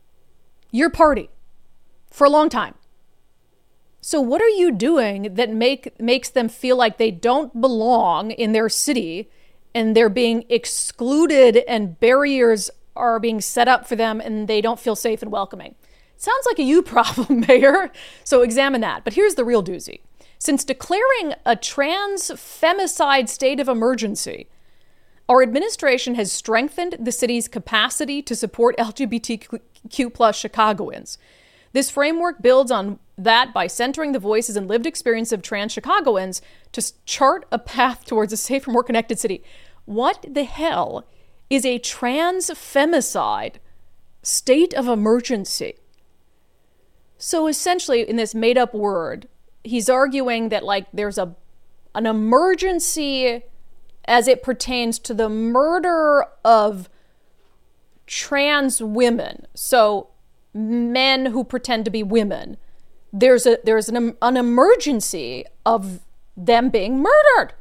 Your party. For a long time. So what are you doing that make makes them feel like they don't belong in their city and they're being excluded and barriers are being set up for them and they don't feel safe and welcoming? Sounds like a you problem, Mayor. So examine that. But here's the real doozy. Since declaring a trans femicide state of emergency, our administration has strengthened the city's capacity to support L G B T Q plus Chicagoans. This framework builds on that by centering the voices and lived experience of trans Chicagoans to chart a path towards a safer, more connected city. What the hell is a trans femicide state of emergency? So essentially, in this made-up word, he's arguing that, like, there's a an emergency as it pertains to the murder of trans women. So men who pretend to be women. There's a there's an, an emergency of them being murdered.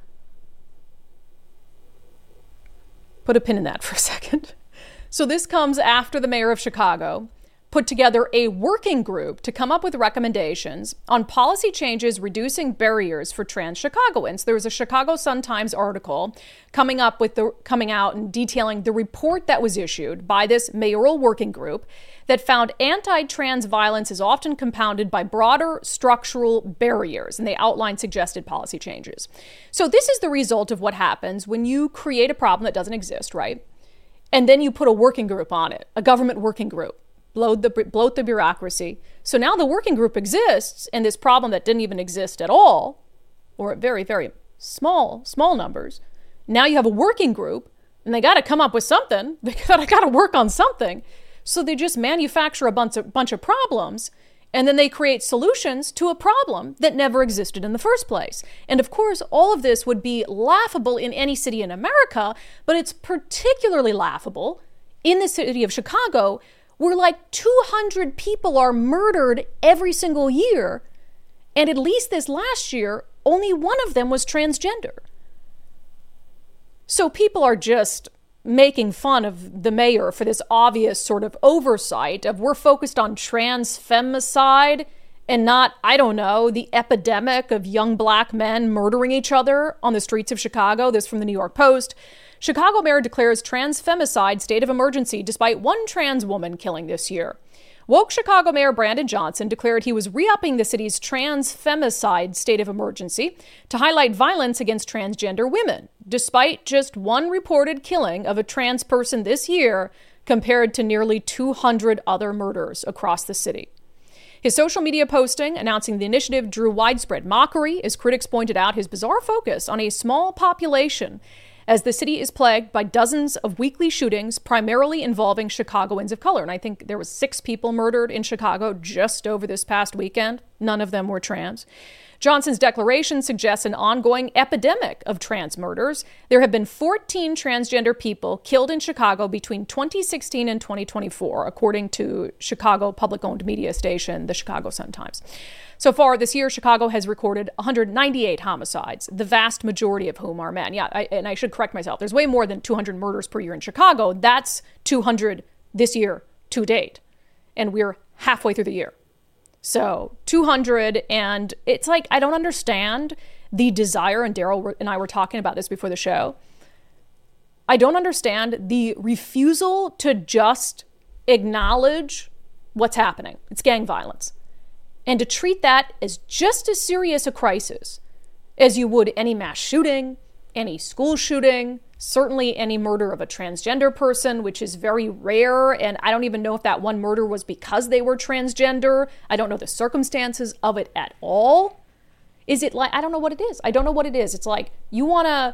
Put a pin in that for a second. So this comes after the mayor of Chicago put together a working group to come up with recommendations on policy changes reducing barriers for trans Chicagoans. There was a Chicago Sun-Times article coming up with the coming out and detailing the report that was issued by this mayoral working group that found anti-trans violence is often compounded by broader structural barriers, and they outlined suggested policy changes. So this is the result of what happens when you create a problem that doesn't exist, right? And then you put a working group on it, a government working group. Bloat the, bloat the bureaucracy. So now the working group exists, and this problem that didn't even exist at all, or at very, very small, small numbers, now you have a working group, and they got to come up with something. They got to work on something. So they just manufacture a bunch of, bunch of problems, and then they create solutions to a problem that never existed in the first place. And of course, all of this would be laughable in any city in America, but it's particularly laughable in the city of Chicago, where like two hundred people are murdered every single year. And at least this last year, only one of them was transgender. So people are just making fun of the mayor for this obvious sort of oversight of we're focused on trans femicide and not, I don't know, the epidemic of young black men murdering each other on the streets of Chicago. This from the New York Post. Chicago mayor declares trans femicide state of emergency despite one trans woman killing this year. Woke Chicago Mayor Brandon Johnson declared he was re-upping the city's trans femicide state of emergency to highlight violence against transgender women, despite just one reported killing of a trans person this year compared to nearly two hundred other murders across the city. His social media posting announcing the initiative drew widespread mockery as critics pointed out his bizarre focus on a small population, as the city is plagued by dozens of weekly shootings, primarily involving Chicagoans of color. And I think there was six people murdered in Chicago just over this past weekend. None of them were trans. Johnson's declaration suggests an ongoing epidemic of trans murders. There have been fourteen transgender people killed in Chicago between twenty sixteen and twenty twenty-four, according to Chicago public-owned media station, the Chicago Sun-Times. So far this year, Chicago has recorded one hundred ninety-eight homicides, the vast majority of whom are men. Yeah, I, and I should correct myself. There's way more than two hundred murders per year in Chicago. That's two hundred this year to date. And we're halfway through the year. So two hundred, and it's like, I don't understand the desire, and Daryl and I were talking about this before the show. I don't understand the refusal to just acknowledge what's happening. It's gang violence. And to treat that as just as serious a crisis as you would any mass shooting, any school shooting, certainly any murder of a transgender person, which is very rare. And I don't even know if that one murder was because they were transgender. I don't know the circumstances of it at all. Is it like, I don't know what it is. I don't know what it is. It's like, you want to,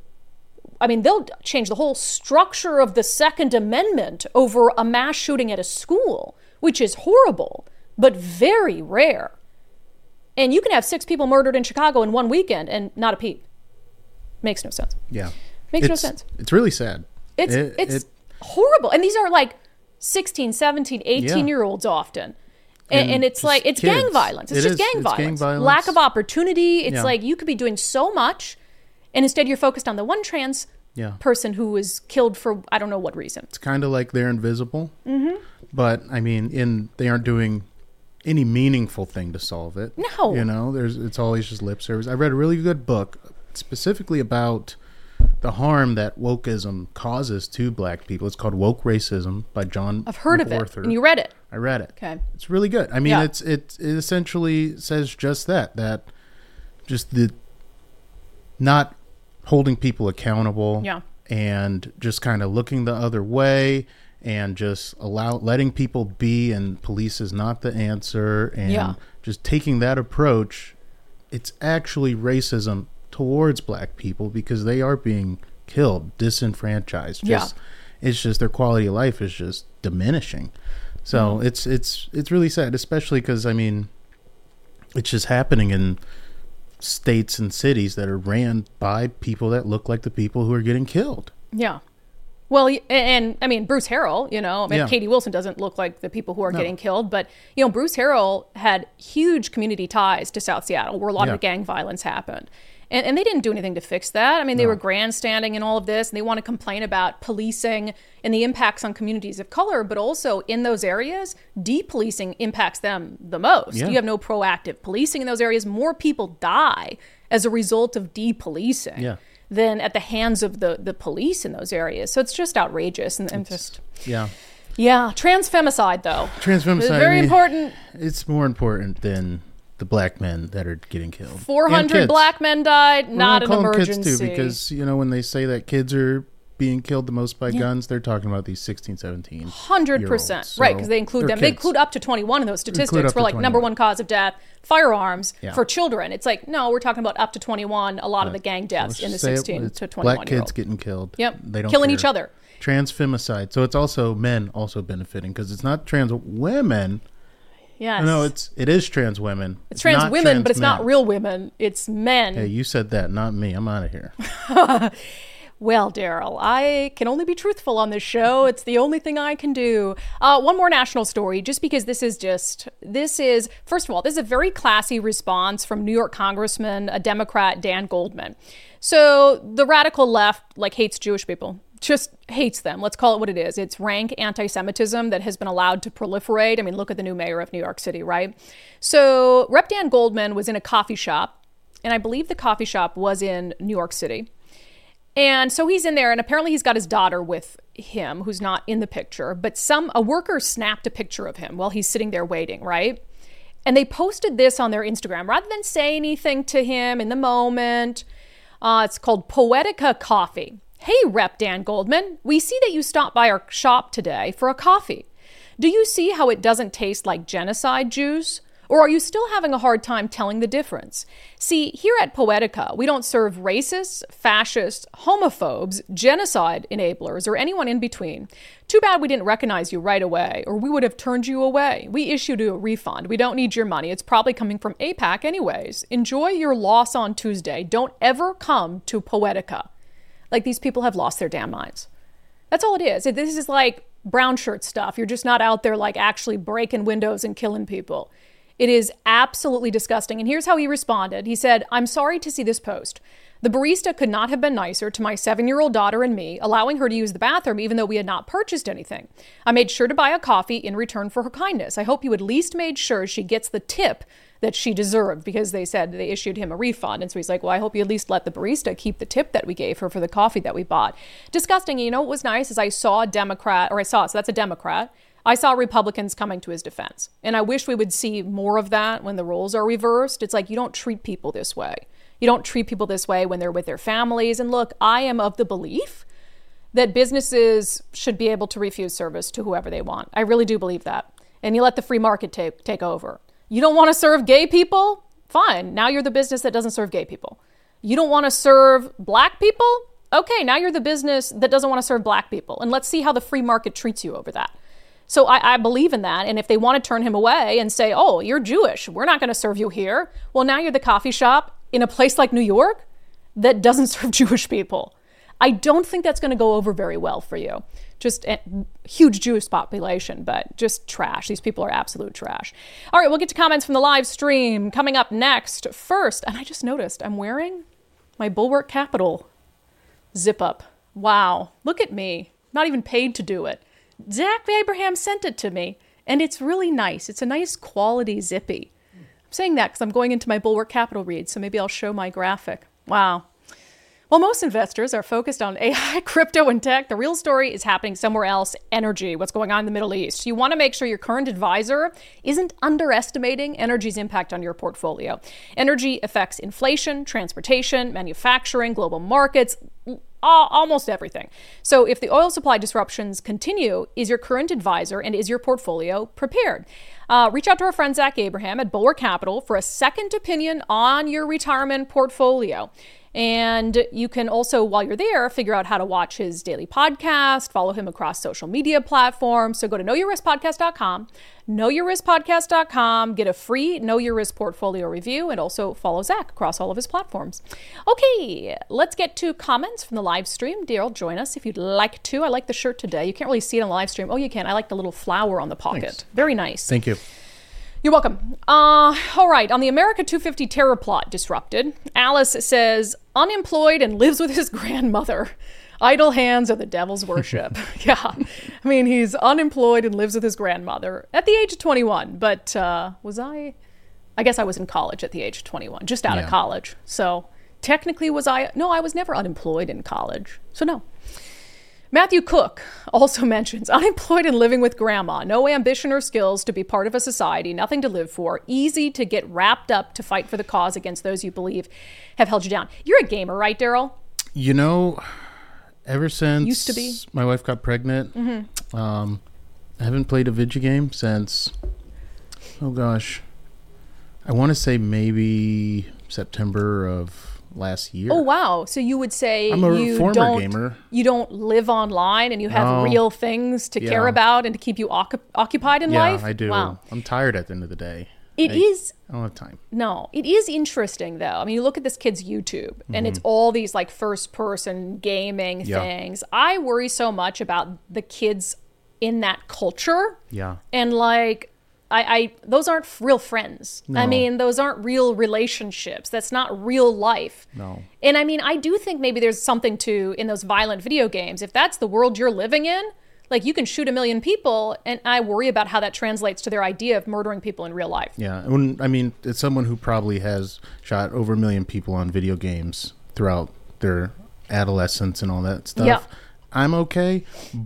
I mean, they'll change the whole structure of the Second Amendment over a mass shooting at a school, which is horrible, but very rare. And you can have six people murdered in Chicago in one weekend and not a peep. Makes no sense. Yeah. Makes it's, no sense. It's really sad. It's it, it's it, horrible. And these are like sixteen, seventeen, eighteen-year-olds often. And, And and it's like, it's kids. gang violence. It's It just is. gang, It's violence. gang violence. Lack of opportunity. It's Yeah. like you could be doing so much, and instead you're focused on the one trans yeah. person who was killed for I don't know what reason. It's kind of like they're invisible. Mm-hmm. But, I mean, in they aren't doing any meaningful thing to solve it. No. You know, there's it's always just lip service. I read a really good book specifically about the harm that wokeism causes to black people. It's called Woke Racism by John I've heard MacArthur. of it, and you read it. I read it. Okay. It's really good. I mean, Yeah. it's it, it essentially says just that, that just the not holding people accountable Yeah. and just kind of looking the other way and just allow letting people be, and police is not the answer, and Yeah. just taking that approach. It's actually racism towards black people because they are being killed, disenfranchised. Just, yeah. It's just their quality of life is just diminishing. So mm. it's it's it's really sad, especially because, I mean, it's just happening in states and cities that are ran by people that look like the people who are getting killed. Yeah. Well, and, and I mean, Bruce Harrell, you know, I mean, yeah. Katie Wilson doesn't look like the people who are no. getting killed, but, you know, Bruce Harrell had huge community ties to South Seattle where a lot yeah. of the gang violence happened. And, and they didn't do anything to fix that. I mean, they no. were grandstanding in all of this, and they want to complain about policing and the impacts on communities of color, but also in those areas, de-policing impacts them the most. Yeah. You have no proactive policing in those areas. More people die as a result of de-policing. Yeah. than at the hands of the, the police in those areas. So it's just outrageous and, and just... Yeah. Yeah. Trans femicide, though. Trans femicide. It's very I mean, important. It's more important than the black men that are getting killed. four hundred black men died, not an emergency. Kids too, because, you know, when they say that kids are being killed the most by yeah. guns, they're talking about these sixteen, seventeen one hundred percent. So right, because they include them. Kids. They include up to twenty-one in those statistics for like twenty-one. Number one cause of death, firearms yeah. for children. It's like, no, we're talking about up to twenty-one, a lot yeah. of the gang deaths in the sixteen it, to twenty-one black year kids old. Getting killed. Yep, they don't killing care. each other. Trans femicide. So it's also men also benefiting, because it's not trans women. Yes. No, it's it is trans women. It's, it's trans women, trans but it's men. Not real women. It's men. Hey, you said that, not me. I'm out of here. Well, Daryl, I can only be truthful on this show. It's the only thing I can do. Uh, one more national story, just because this is just, this is, first of all, this is a very classy response from New York Congressman, a Democrat, Dan Goldman. So the radical left, like, hates Jewish people. Just hates them. Let's call it what it is. It's rank anti-Semitism that has been allowed to proliferate. I mean, look at the new mayor of New York City, right? So Rep Dan Goldman was in a coffee shop, and I believe the coffee shop was in New York City. And so he's in there, and apparently he's got his daughter with him, who's not in the picture, but some a worker snapped a picture of him while he's sitting there waiting, right? And they posted this on their Instagram rather than say anything to him in the moment. Uh, it's called Poetica Coffee. Hey, Rep Dan Goldman, we see that you stopped by our shop today for a coffee. Do you see how it doesn't taste like genocide juice? Or are you still having a hard time telling the difference? See, here at Poetica, we don't serve racists, fascists, homophobes, genocide enablers, or anyone in between. Too bad we didn't recognize you right away, or we would have turned you away. We issued you a refund. We don't need your money. It's probably coming from AIPAC anyways. Enjoy your loss on Tuesday. Don't ever come to Poetica. Like, these people have lost their damn minds. That's all it is. This is like brown shirt stuff. You're just not out there like actually breaking windows and killing people. It is absolutely disgusting. And here's how he responded. He said, I'm sorry to see this post. The barista could not have been nicer to my seven-year-old daughter and me, allowing her to use the bathroom even though we had not purchased anything. I made sure to buy a coffee in return for her kindness. I hope you at least made sure she gets the tip that she deserved, because they said they issued him a refund. And so he's like, well, I hope you at least let the barista keep the tip that we gave her for the coffee that we bought. Disgusting. You know what was nice is I saw a Democrat, or I saw, so that's a Democrat. I saw Republicans coming to his defense. And I wish we would see more of that when the roles are reversed. It's like, you don't treat people this way. You don't treat people this way when they're with their families. And look, I am of the belief that businesses should be able to refuse service to whoever they want. I really do believe that. And you let the free market take, take over. You don't want to serve gay people? Fine. Now you're the business that doesn't serve gay people. You don't want to serve black people? Okay, now you're the business that doesn't want to serve black people. And let's see how the free market treats you over that. So I, I believe in that. And if they want to turn him away and say, oh, you're Jewish, we're not going to serve you here. Well, now you're the coffee shop in a place like New York that doesn't serve Jewish people. I don't think that's going to go over very well for you. Just a huge Jewish population, but just trash. These people are absolute trash. All right, we'll get to comments from the live stream coming up next. First, and I just noticed I'm wearing my Bulwark Capital zip up. Wow, look at me. Not even paid to do it. Zach Abraham sent it to me, and it's really nice. It's a nice quality zippy. I'm saying that because I'm going into my Bulwark Capital read, so maybe I'll show my graphic. Wow. While most investors are focused on A I, crypto, and tech, the real story is happening somewhere else: energy, what's going on in the Middle East. You want to make sure your current advisor isn't underestimating energy's impact on your portfolio. Energy affects inflation, transportation, manufacturing, global markets, almost everything. So if the oil supply disruptions continue, is your current advisor and is your portfolio prepared? Uh, reach out to our friend Zach Abraham at Bulwark Capital for a second opinion on your retirement portfolio. And you can also, while you're there, figure out how to watch his daily podcast, follow him across social media platforms. So go to know your risk podcast dot com, know your risk podcast dot com, get a free Know Your Risk portfolio review, and also follow Zach across all of his platforms. Okay, let's get to comments from the live stream. Daryl, join us if you'd like to. I like the shirt today. You can't really see it on the live stream. Oh, you can. I like the little flower on the pocket. Thanks. Very nice. Thank you. You're welcome. Uh, all right. On the America two fifty terror plot disrupted, Alice says, unemployed and lives with his grandmother. Idle hands are the devil's worship. Yeah. I mean, he's unemployed and lives with his grandmother at the age of twenty-one. But uh, was I? I guess I was in college at the age of twenty-one, just out Yeah. of college. So technically was I? No, I was never unemployed in college. So no. Matthew Cook also mentions unemployed and living with grandma, no ambition or skills to be part of a society, nothing to live for, easy to get wrapped up to fight for the cause against those you believe have held you down. You're a gamer, right, Daryl? You know, ever since Used to be. my wife got pregnant, Mm-hmm. um, I haven't played a video game since, oh gosh, I want to say maybe September of last year. Oh, wow. So you would say I'm a you former don't, gamer. you don't live online and you have No. real things to care Yeah. about and to keep you occup- occupied in Yeah, life? I do. Wow. I'm tired at the end of the day. It I, is... I don't have time. No, it is interesting though. I mean, you look at this kid's YouTube and it's all these like first person gaming Yeah. things. I worry so much about the kids in that culture. Yeah. And like, I, I those aren't real friends. I No. mean, those aren't real relationships. That's not real life. No. And I mean, I do think maybe there's something to in those violent video games. If that's the world you're living in, like you can shoot a million people, and I worry about how that translates to their idea of murdering people in real life. Yeah. When, I mean, it's someone who probably has shot over a million people on video games throughout their adolescence and all that stuff. Yeah. I'm okay,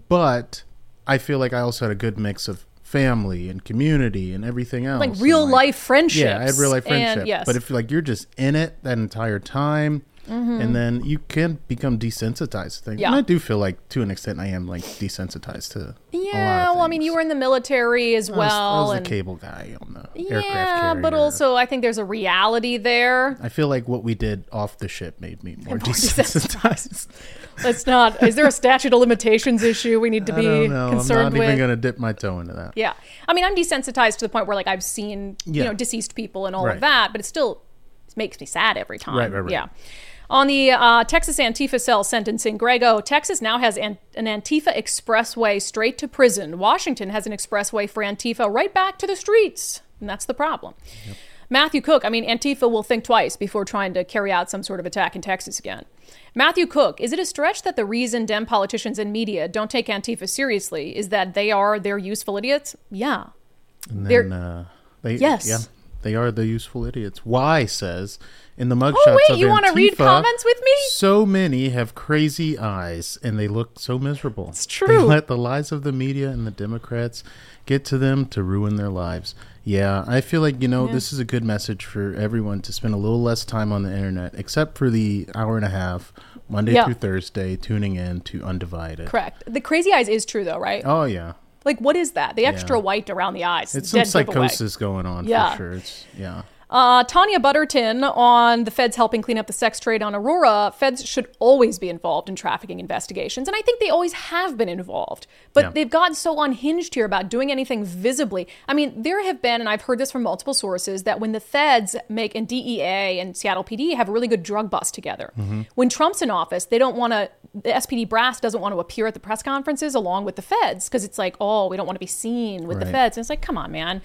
but I feel like I also had a good mix of family and community and everything else. Like And, real like, life friendships. Yeah, I had real life And, friendship. yes. But if like you're just in it that entire time, and then you can become desensitized to things. Yeah. And I do feel like to an extent I am like desensitized to a lot Yeah, of well, I mean, things. you were in the military as I was, well. I was and the cable guy on the yeah, aircraft carrier. but also I think there's a reality there. I feel like what we did off the ship made me more More desensitized. Let's not. Is there a statute of limitations issue we need to I be don't know. I'm concerned not with? even going to dip my toe into that. Yeah, I mean, I'm desensitized to the point where like I've seen you Yeah. know deceased people and all Right. of that, but it still makes me sad every time. Right, right, right. Yeah. On the uh, Texas Antifa cell sentencing, Grego, Texas now has an, an Antifa expressway straight to prison. Washington has an expressway for Antifa right back to the streets. And that's the problem. Yep. Matthew Cook, I mean, Antifa will think twice before trying to carry out some sort of attack in Texas again. Matthew Cook, is it a stretch that the reason Dem politicians and media don't take Antifa seriously is that they are their useful idiots? Yeah. And They're- then uh, they, Yes. yeah, they are the useful idiots. Y says in the mugshots Oh, wait, of you want to read Antifa, comments with me? so many have crazy eyes and they look so miserable. It's true. They let the lies of the media and the Democrats get to them to ruin their lives. Yeah, I feel like, you know, Yeah. this is a good message for everyone to spend a little less time on the internet, except for the hour and a half, Monday Yeah. through Thursday, tuning in to Undivided. Correct. The crazy eyes is true, though, right? Oh, yeah. Like, what is that? The extra Yeah. white around the eyes. It's some Dead giveaway. psychosis going on Yeah. for sure. It's, yeah. Uh, Tanya Butterton on the feds helping clean up the sex trade on Aurora. Feds should always be involved in trafficking investigations. And I think they always have been involved. But Yeah. they've gotten so unhinged here about doing anything visibly. I mean, there have been, and I've heard this from multiple sources, that when the feds make, and D E A and Seattle P D have a really good drug bust together. Mm-hmm. When Trump's in office, they don't want to, the S P D brass doesn't want to appear at the press conferences along with the feds because it's like, oh, we don't want to be seen with the Right. feds. And it's like, come on, man.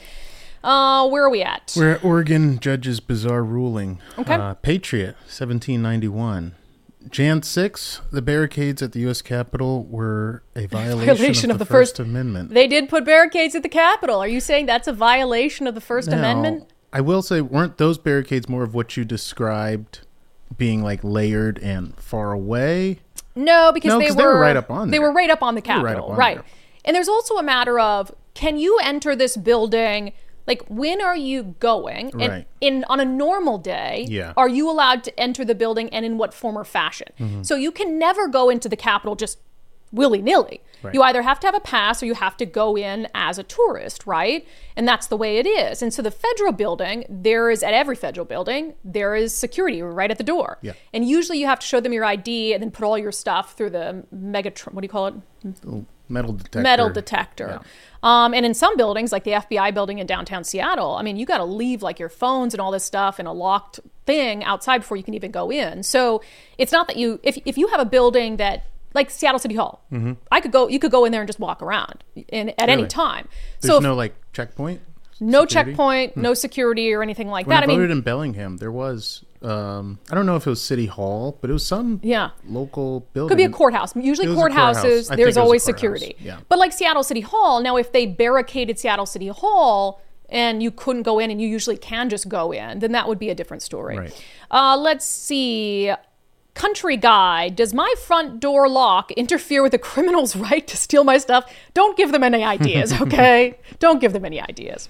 Uh, where are we at? We're at Oregon judge's bizarre ruling. Okay. Uh, Patriot, seventeen ninety-one. January sixth, the barricades at the U S Capitol were a violation, of, the, First, Amendment. They did put barricades at the Capitol. Are you saying that's a violation of the First Now, Amendment? I will say, weren't those barricades more of what you described being like layered and far away? No, because No, they, 'cause were, they were right up on They there. were right up on the They were right Capitol, up on right? there. And there's also a matter of, can you enter this building? Like, when are you going? And Right. in on a normal day, Yeah. are you allowed to enter the building, and in what form or fashion? Mm-hmm. So you can never go into the Capitol just willy-nilly. Right. You either have to have a pass or you have to go in as a tourist, right? And that's the way it is. And so the federal building, there is, at every federal building, there is security right at the door. Yeah. And usually you have to show them your I D and then put all your stuff through the Megatron, what do you call it? Metal detector. Metal detector. Yeah. Um, and in some buildings, like the F B I building in downtown Seattle, I mean, you got to leave like your phones and all this stuff in a locked thing outside before you can even go in. So it's not that you, if if you have a building that, like Seattle City Hall, mm-hmm. I could go, you could go in there and just walk around in, at Really? any time. There's so if, no like checkpoint? no security? checkpoint, Hmm. no security or anything like When that. I I mean, voted in Bellingham, there was, um, I don't know if it was City Hall, but it was some yeah. local building. Could be a courthouse. Usually It was a courthouses, courthouse. I think it there's was a always courthouse. security. Yeah. But like Seattle City Hall, now if they barricaded Seattle City Hall and you couldn't go in and you usually can just go in, then that would be a different story. Right. Uh, let's see. Country guy, does my front door lock interfere with a criminal's right to steal my stuff? Don't give them any ideas, okay? Don't give them any ideas.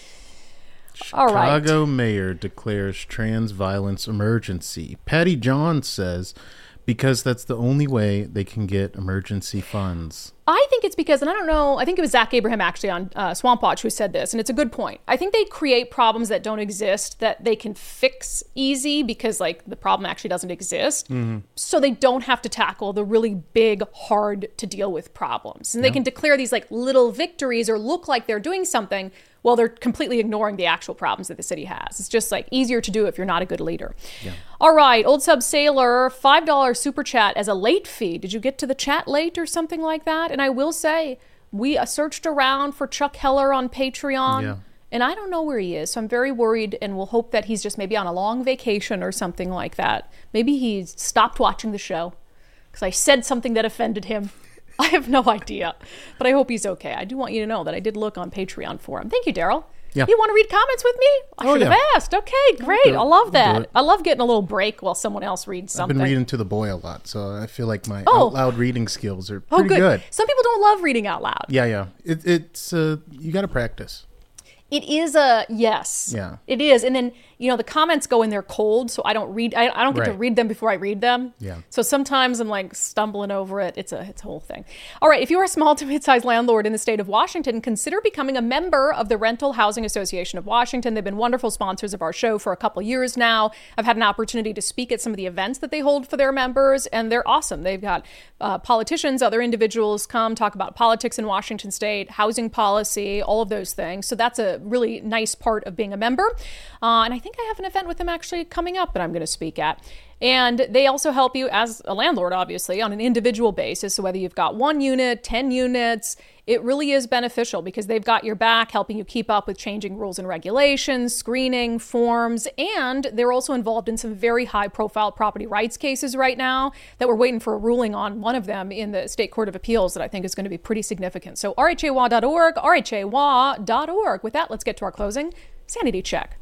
All right. Chicago mayor declares trans violence emergency. Patty John says because that's the only way they can get emergency funds. I think it's because, and I don't know, I think it was Zach Abraham actually on uh, Swamp Watch who said this, and it's a good point. I think they create problems that don't exist that they can fix easy because, like, the problem actually doesn't exist. Mm-hmm. So they don't have to tackle the really big, hard to deal with problems. And they Yeah. can declare these, like, little victories or look like they're doing something while they're completely ignoring the actual problems that the city has. It's just, like, easier to do if you're not a good leader. Yeah. All right, Old Sub Sailor, five dollars super chat as a late fee. Did you get to the chat late or something like that? And I will say, we uh, searched around for Chuck Heller on Patreon, Yeah. and I don't know where he is, so I'm very worried, and we'll hope that he's just maybe on a long vacation or something like that. Maybe he's stopped watching the show because I said something that offended him. I have no idea, but I hope he's okay. I do want you to know that I did look on Patreon for him. Thank you, Daryl. Yeah. You want to read comments with me? I Oh, should have yeah. asked. Okay, great. do it. I love I'll do that. it. I love getting a little break while someone else reads I've something. been reading to the boy a lot, so I feel like my Oh. out loud reading skills are oh, pretty good. good. Some people don't love reading out loud. Yeah, yeah. It, it's uh, you got to practice. It is a yes. Yeah. It is. And then, you know, the comments go in there cold, so I don't read I, I don't get to Right. read them before I read them. Yeah. So sometimes I'm like stumbling over it. It's a it's a whole thing. All right, if you're a small to mid-sized landlord in the state of Washington, consider becoming a member of the Rental Housing Association of Washington. They've been wonderful sponsors of our show for a couple years now. I've had an opportunity to speak at some of the events that they hold for their members, and they're awesome. They've got uh, politicians, other individuals come talk about politics in Washington state, housing policy, all of those things. So that's a really nice part of being a member. Uh, and I think I have an event with them actually coming up that I'm going to speak at. And they also help you as a landlord, obviously, on an individual basis. So whether you've got one unit, ten units, it really is beneficial because they've got your back, helping you keep up with changing rules and regulations, screening, forms, and they're also involved in some very high-profile property rights cases right now that we're waiting for a ruling on, one of them in the State Court of Appeals that I think is going to be pretty significant. So R H A W A dot org, R H A W A dot org. With that, let's get to our closing sanity check.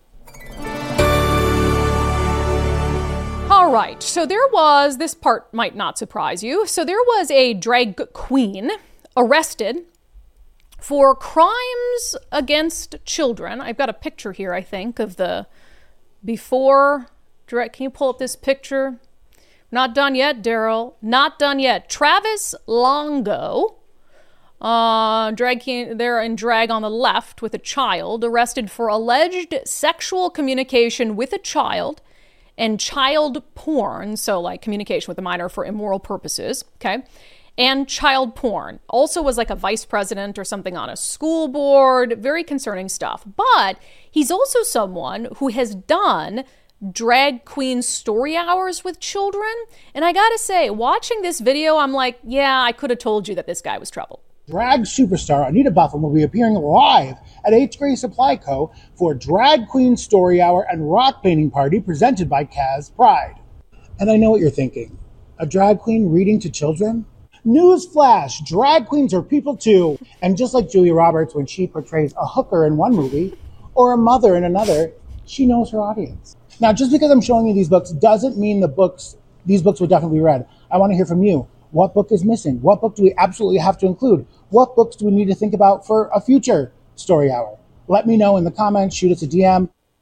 All right, so there was, this part might not surprise you. So there was a drag queen arrested for crimes against children. I've got a picture here, I think, of the before. Can you pull up this picture? Not done yet, Daryl. Not done yet. Travis Longo, uh, drag king, they're in drag on the left with a child, arrested for alleged sexual communication with a child and child porn, so like communication with a minor for immoral purposes, okay? And child porn. Also was like a vice president or something on a school board, very concerning stuff. But he's also someone who has done drag queen story hours with children. And I gotta say, watching this video, I'm like, yeah, I could have told you that this guy was trouble. Drag superstar Anita Buffum will be appearing live at eighth Grade Supply Co. for Drag Queen Story Hour and Rock Painting Party presented by Kaz Pride. And I know what you're thinking. A drag queen reading to children? Newsflash! Drag queens are people too. And just like Julia Roberts when she portrays a hooker in one movie or a mother in another, she knows her audience. Now, just because I'm showing you these books doesn't mean the books, these books will definitely be read. I want to hear from you. What book is missing? What book do we absolutely have to include? What books do we need to think about for a future story hour? Let me know in the comments. Shoot us a D M.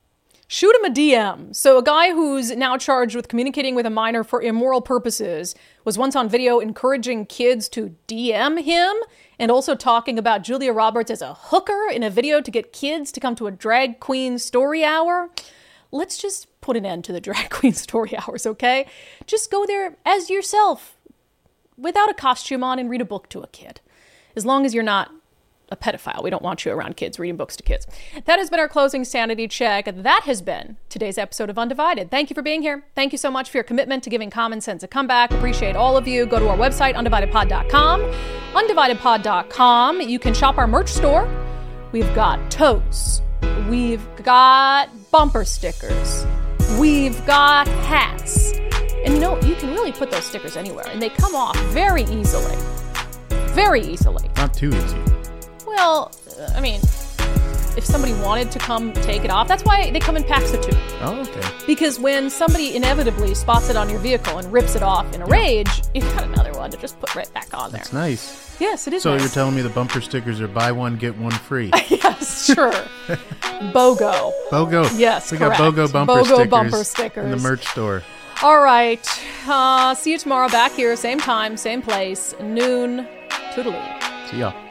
Shoot him a D M. So a guy who's now charged with communicating with a minor for immoral purposes was once on video encouraging kids to D M him and also talking about Julia Roberts as a hooker in a video to get kids to come to a drag queen story hour. Let's just put an end to the drag queen story hours, okay? Just go there as yourself without a costume on and read a book to a kid. As long as you're not a pedophile. We don't want you around kids reading books to kids. That has been our closing sanity check. That has been today's episode of Undivided. Thank you for being here. Thank you so much for your commitment to giving Common Sense a comeback. Appreciate all of you. Go to our website, undivided pod dot com. undivided pod dot com. You can shop our merch store. We've got totes. We've got bumper stickers. We've got hats. And you know, you can really put those stickers anywhere, and they come off very easily. Very easily. Not too easy. Well, I mean, if somebody wanted to come take it off, that's why they come in packs of two. Oh, okay. Because when somebody inevitably spots it on your vehicle and rips it off in a rage, you've got another one to just put right back on there. That's nice. Yes, it is So nice. you're telling me the bumper stickers are buy one, get one free. Yes, sure. BOGO. BOGO. Yes, We correct. got BOGO bumper BOGO stickers bumper stickers. in the merch store. All right. Uh, see you tomorrow back here, same time, same place, noon. Toodaloo. See y'all.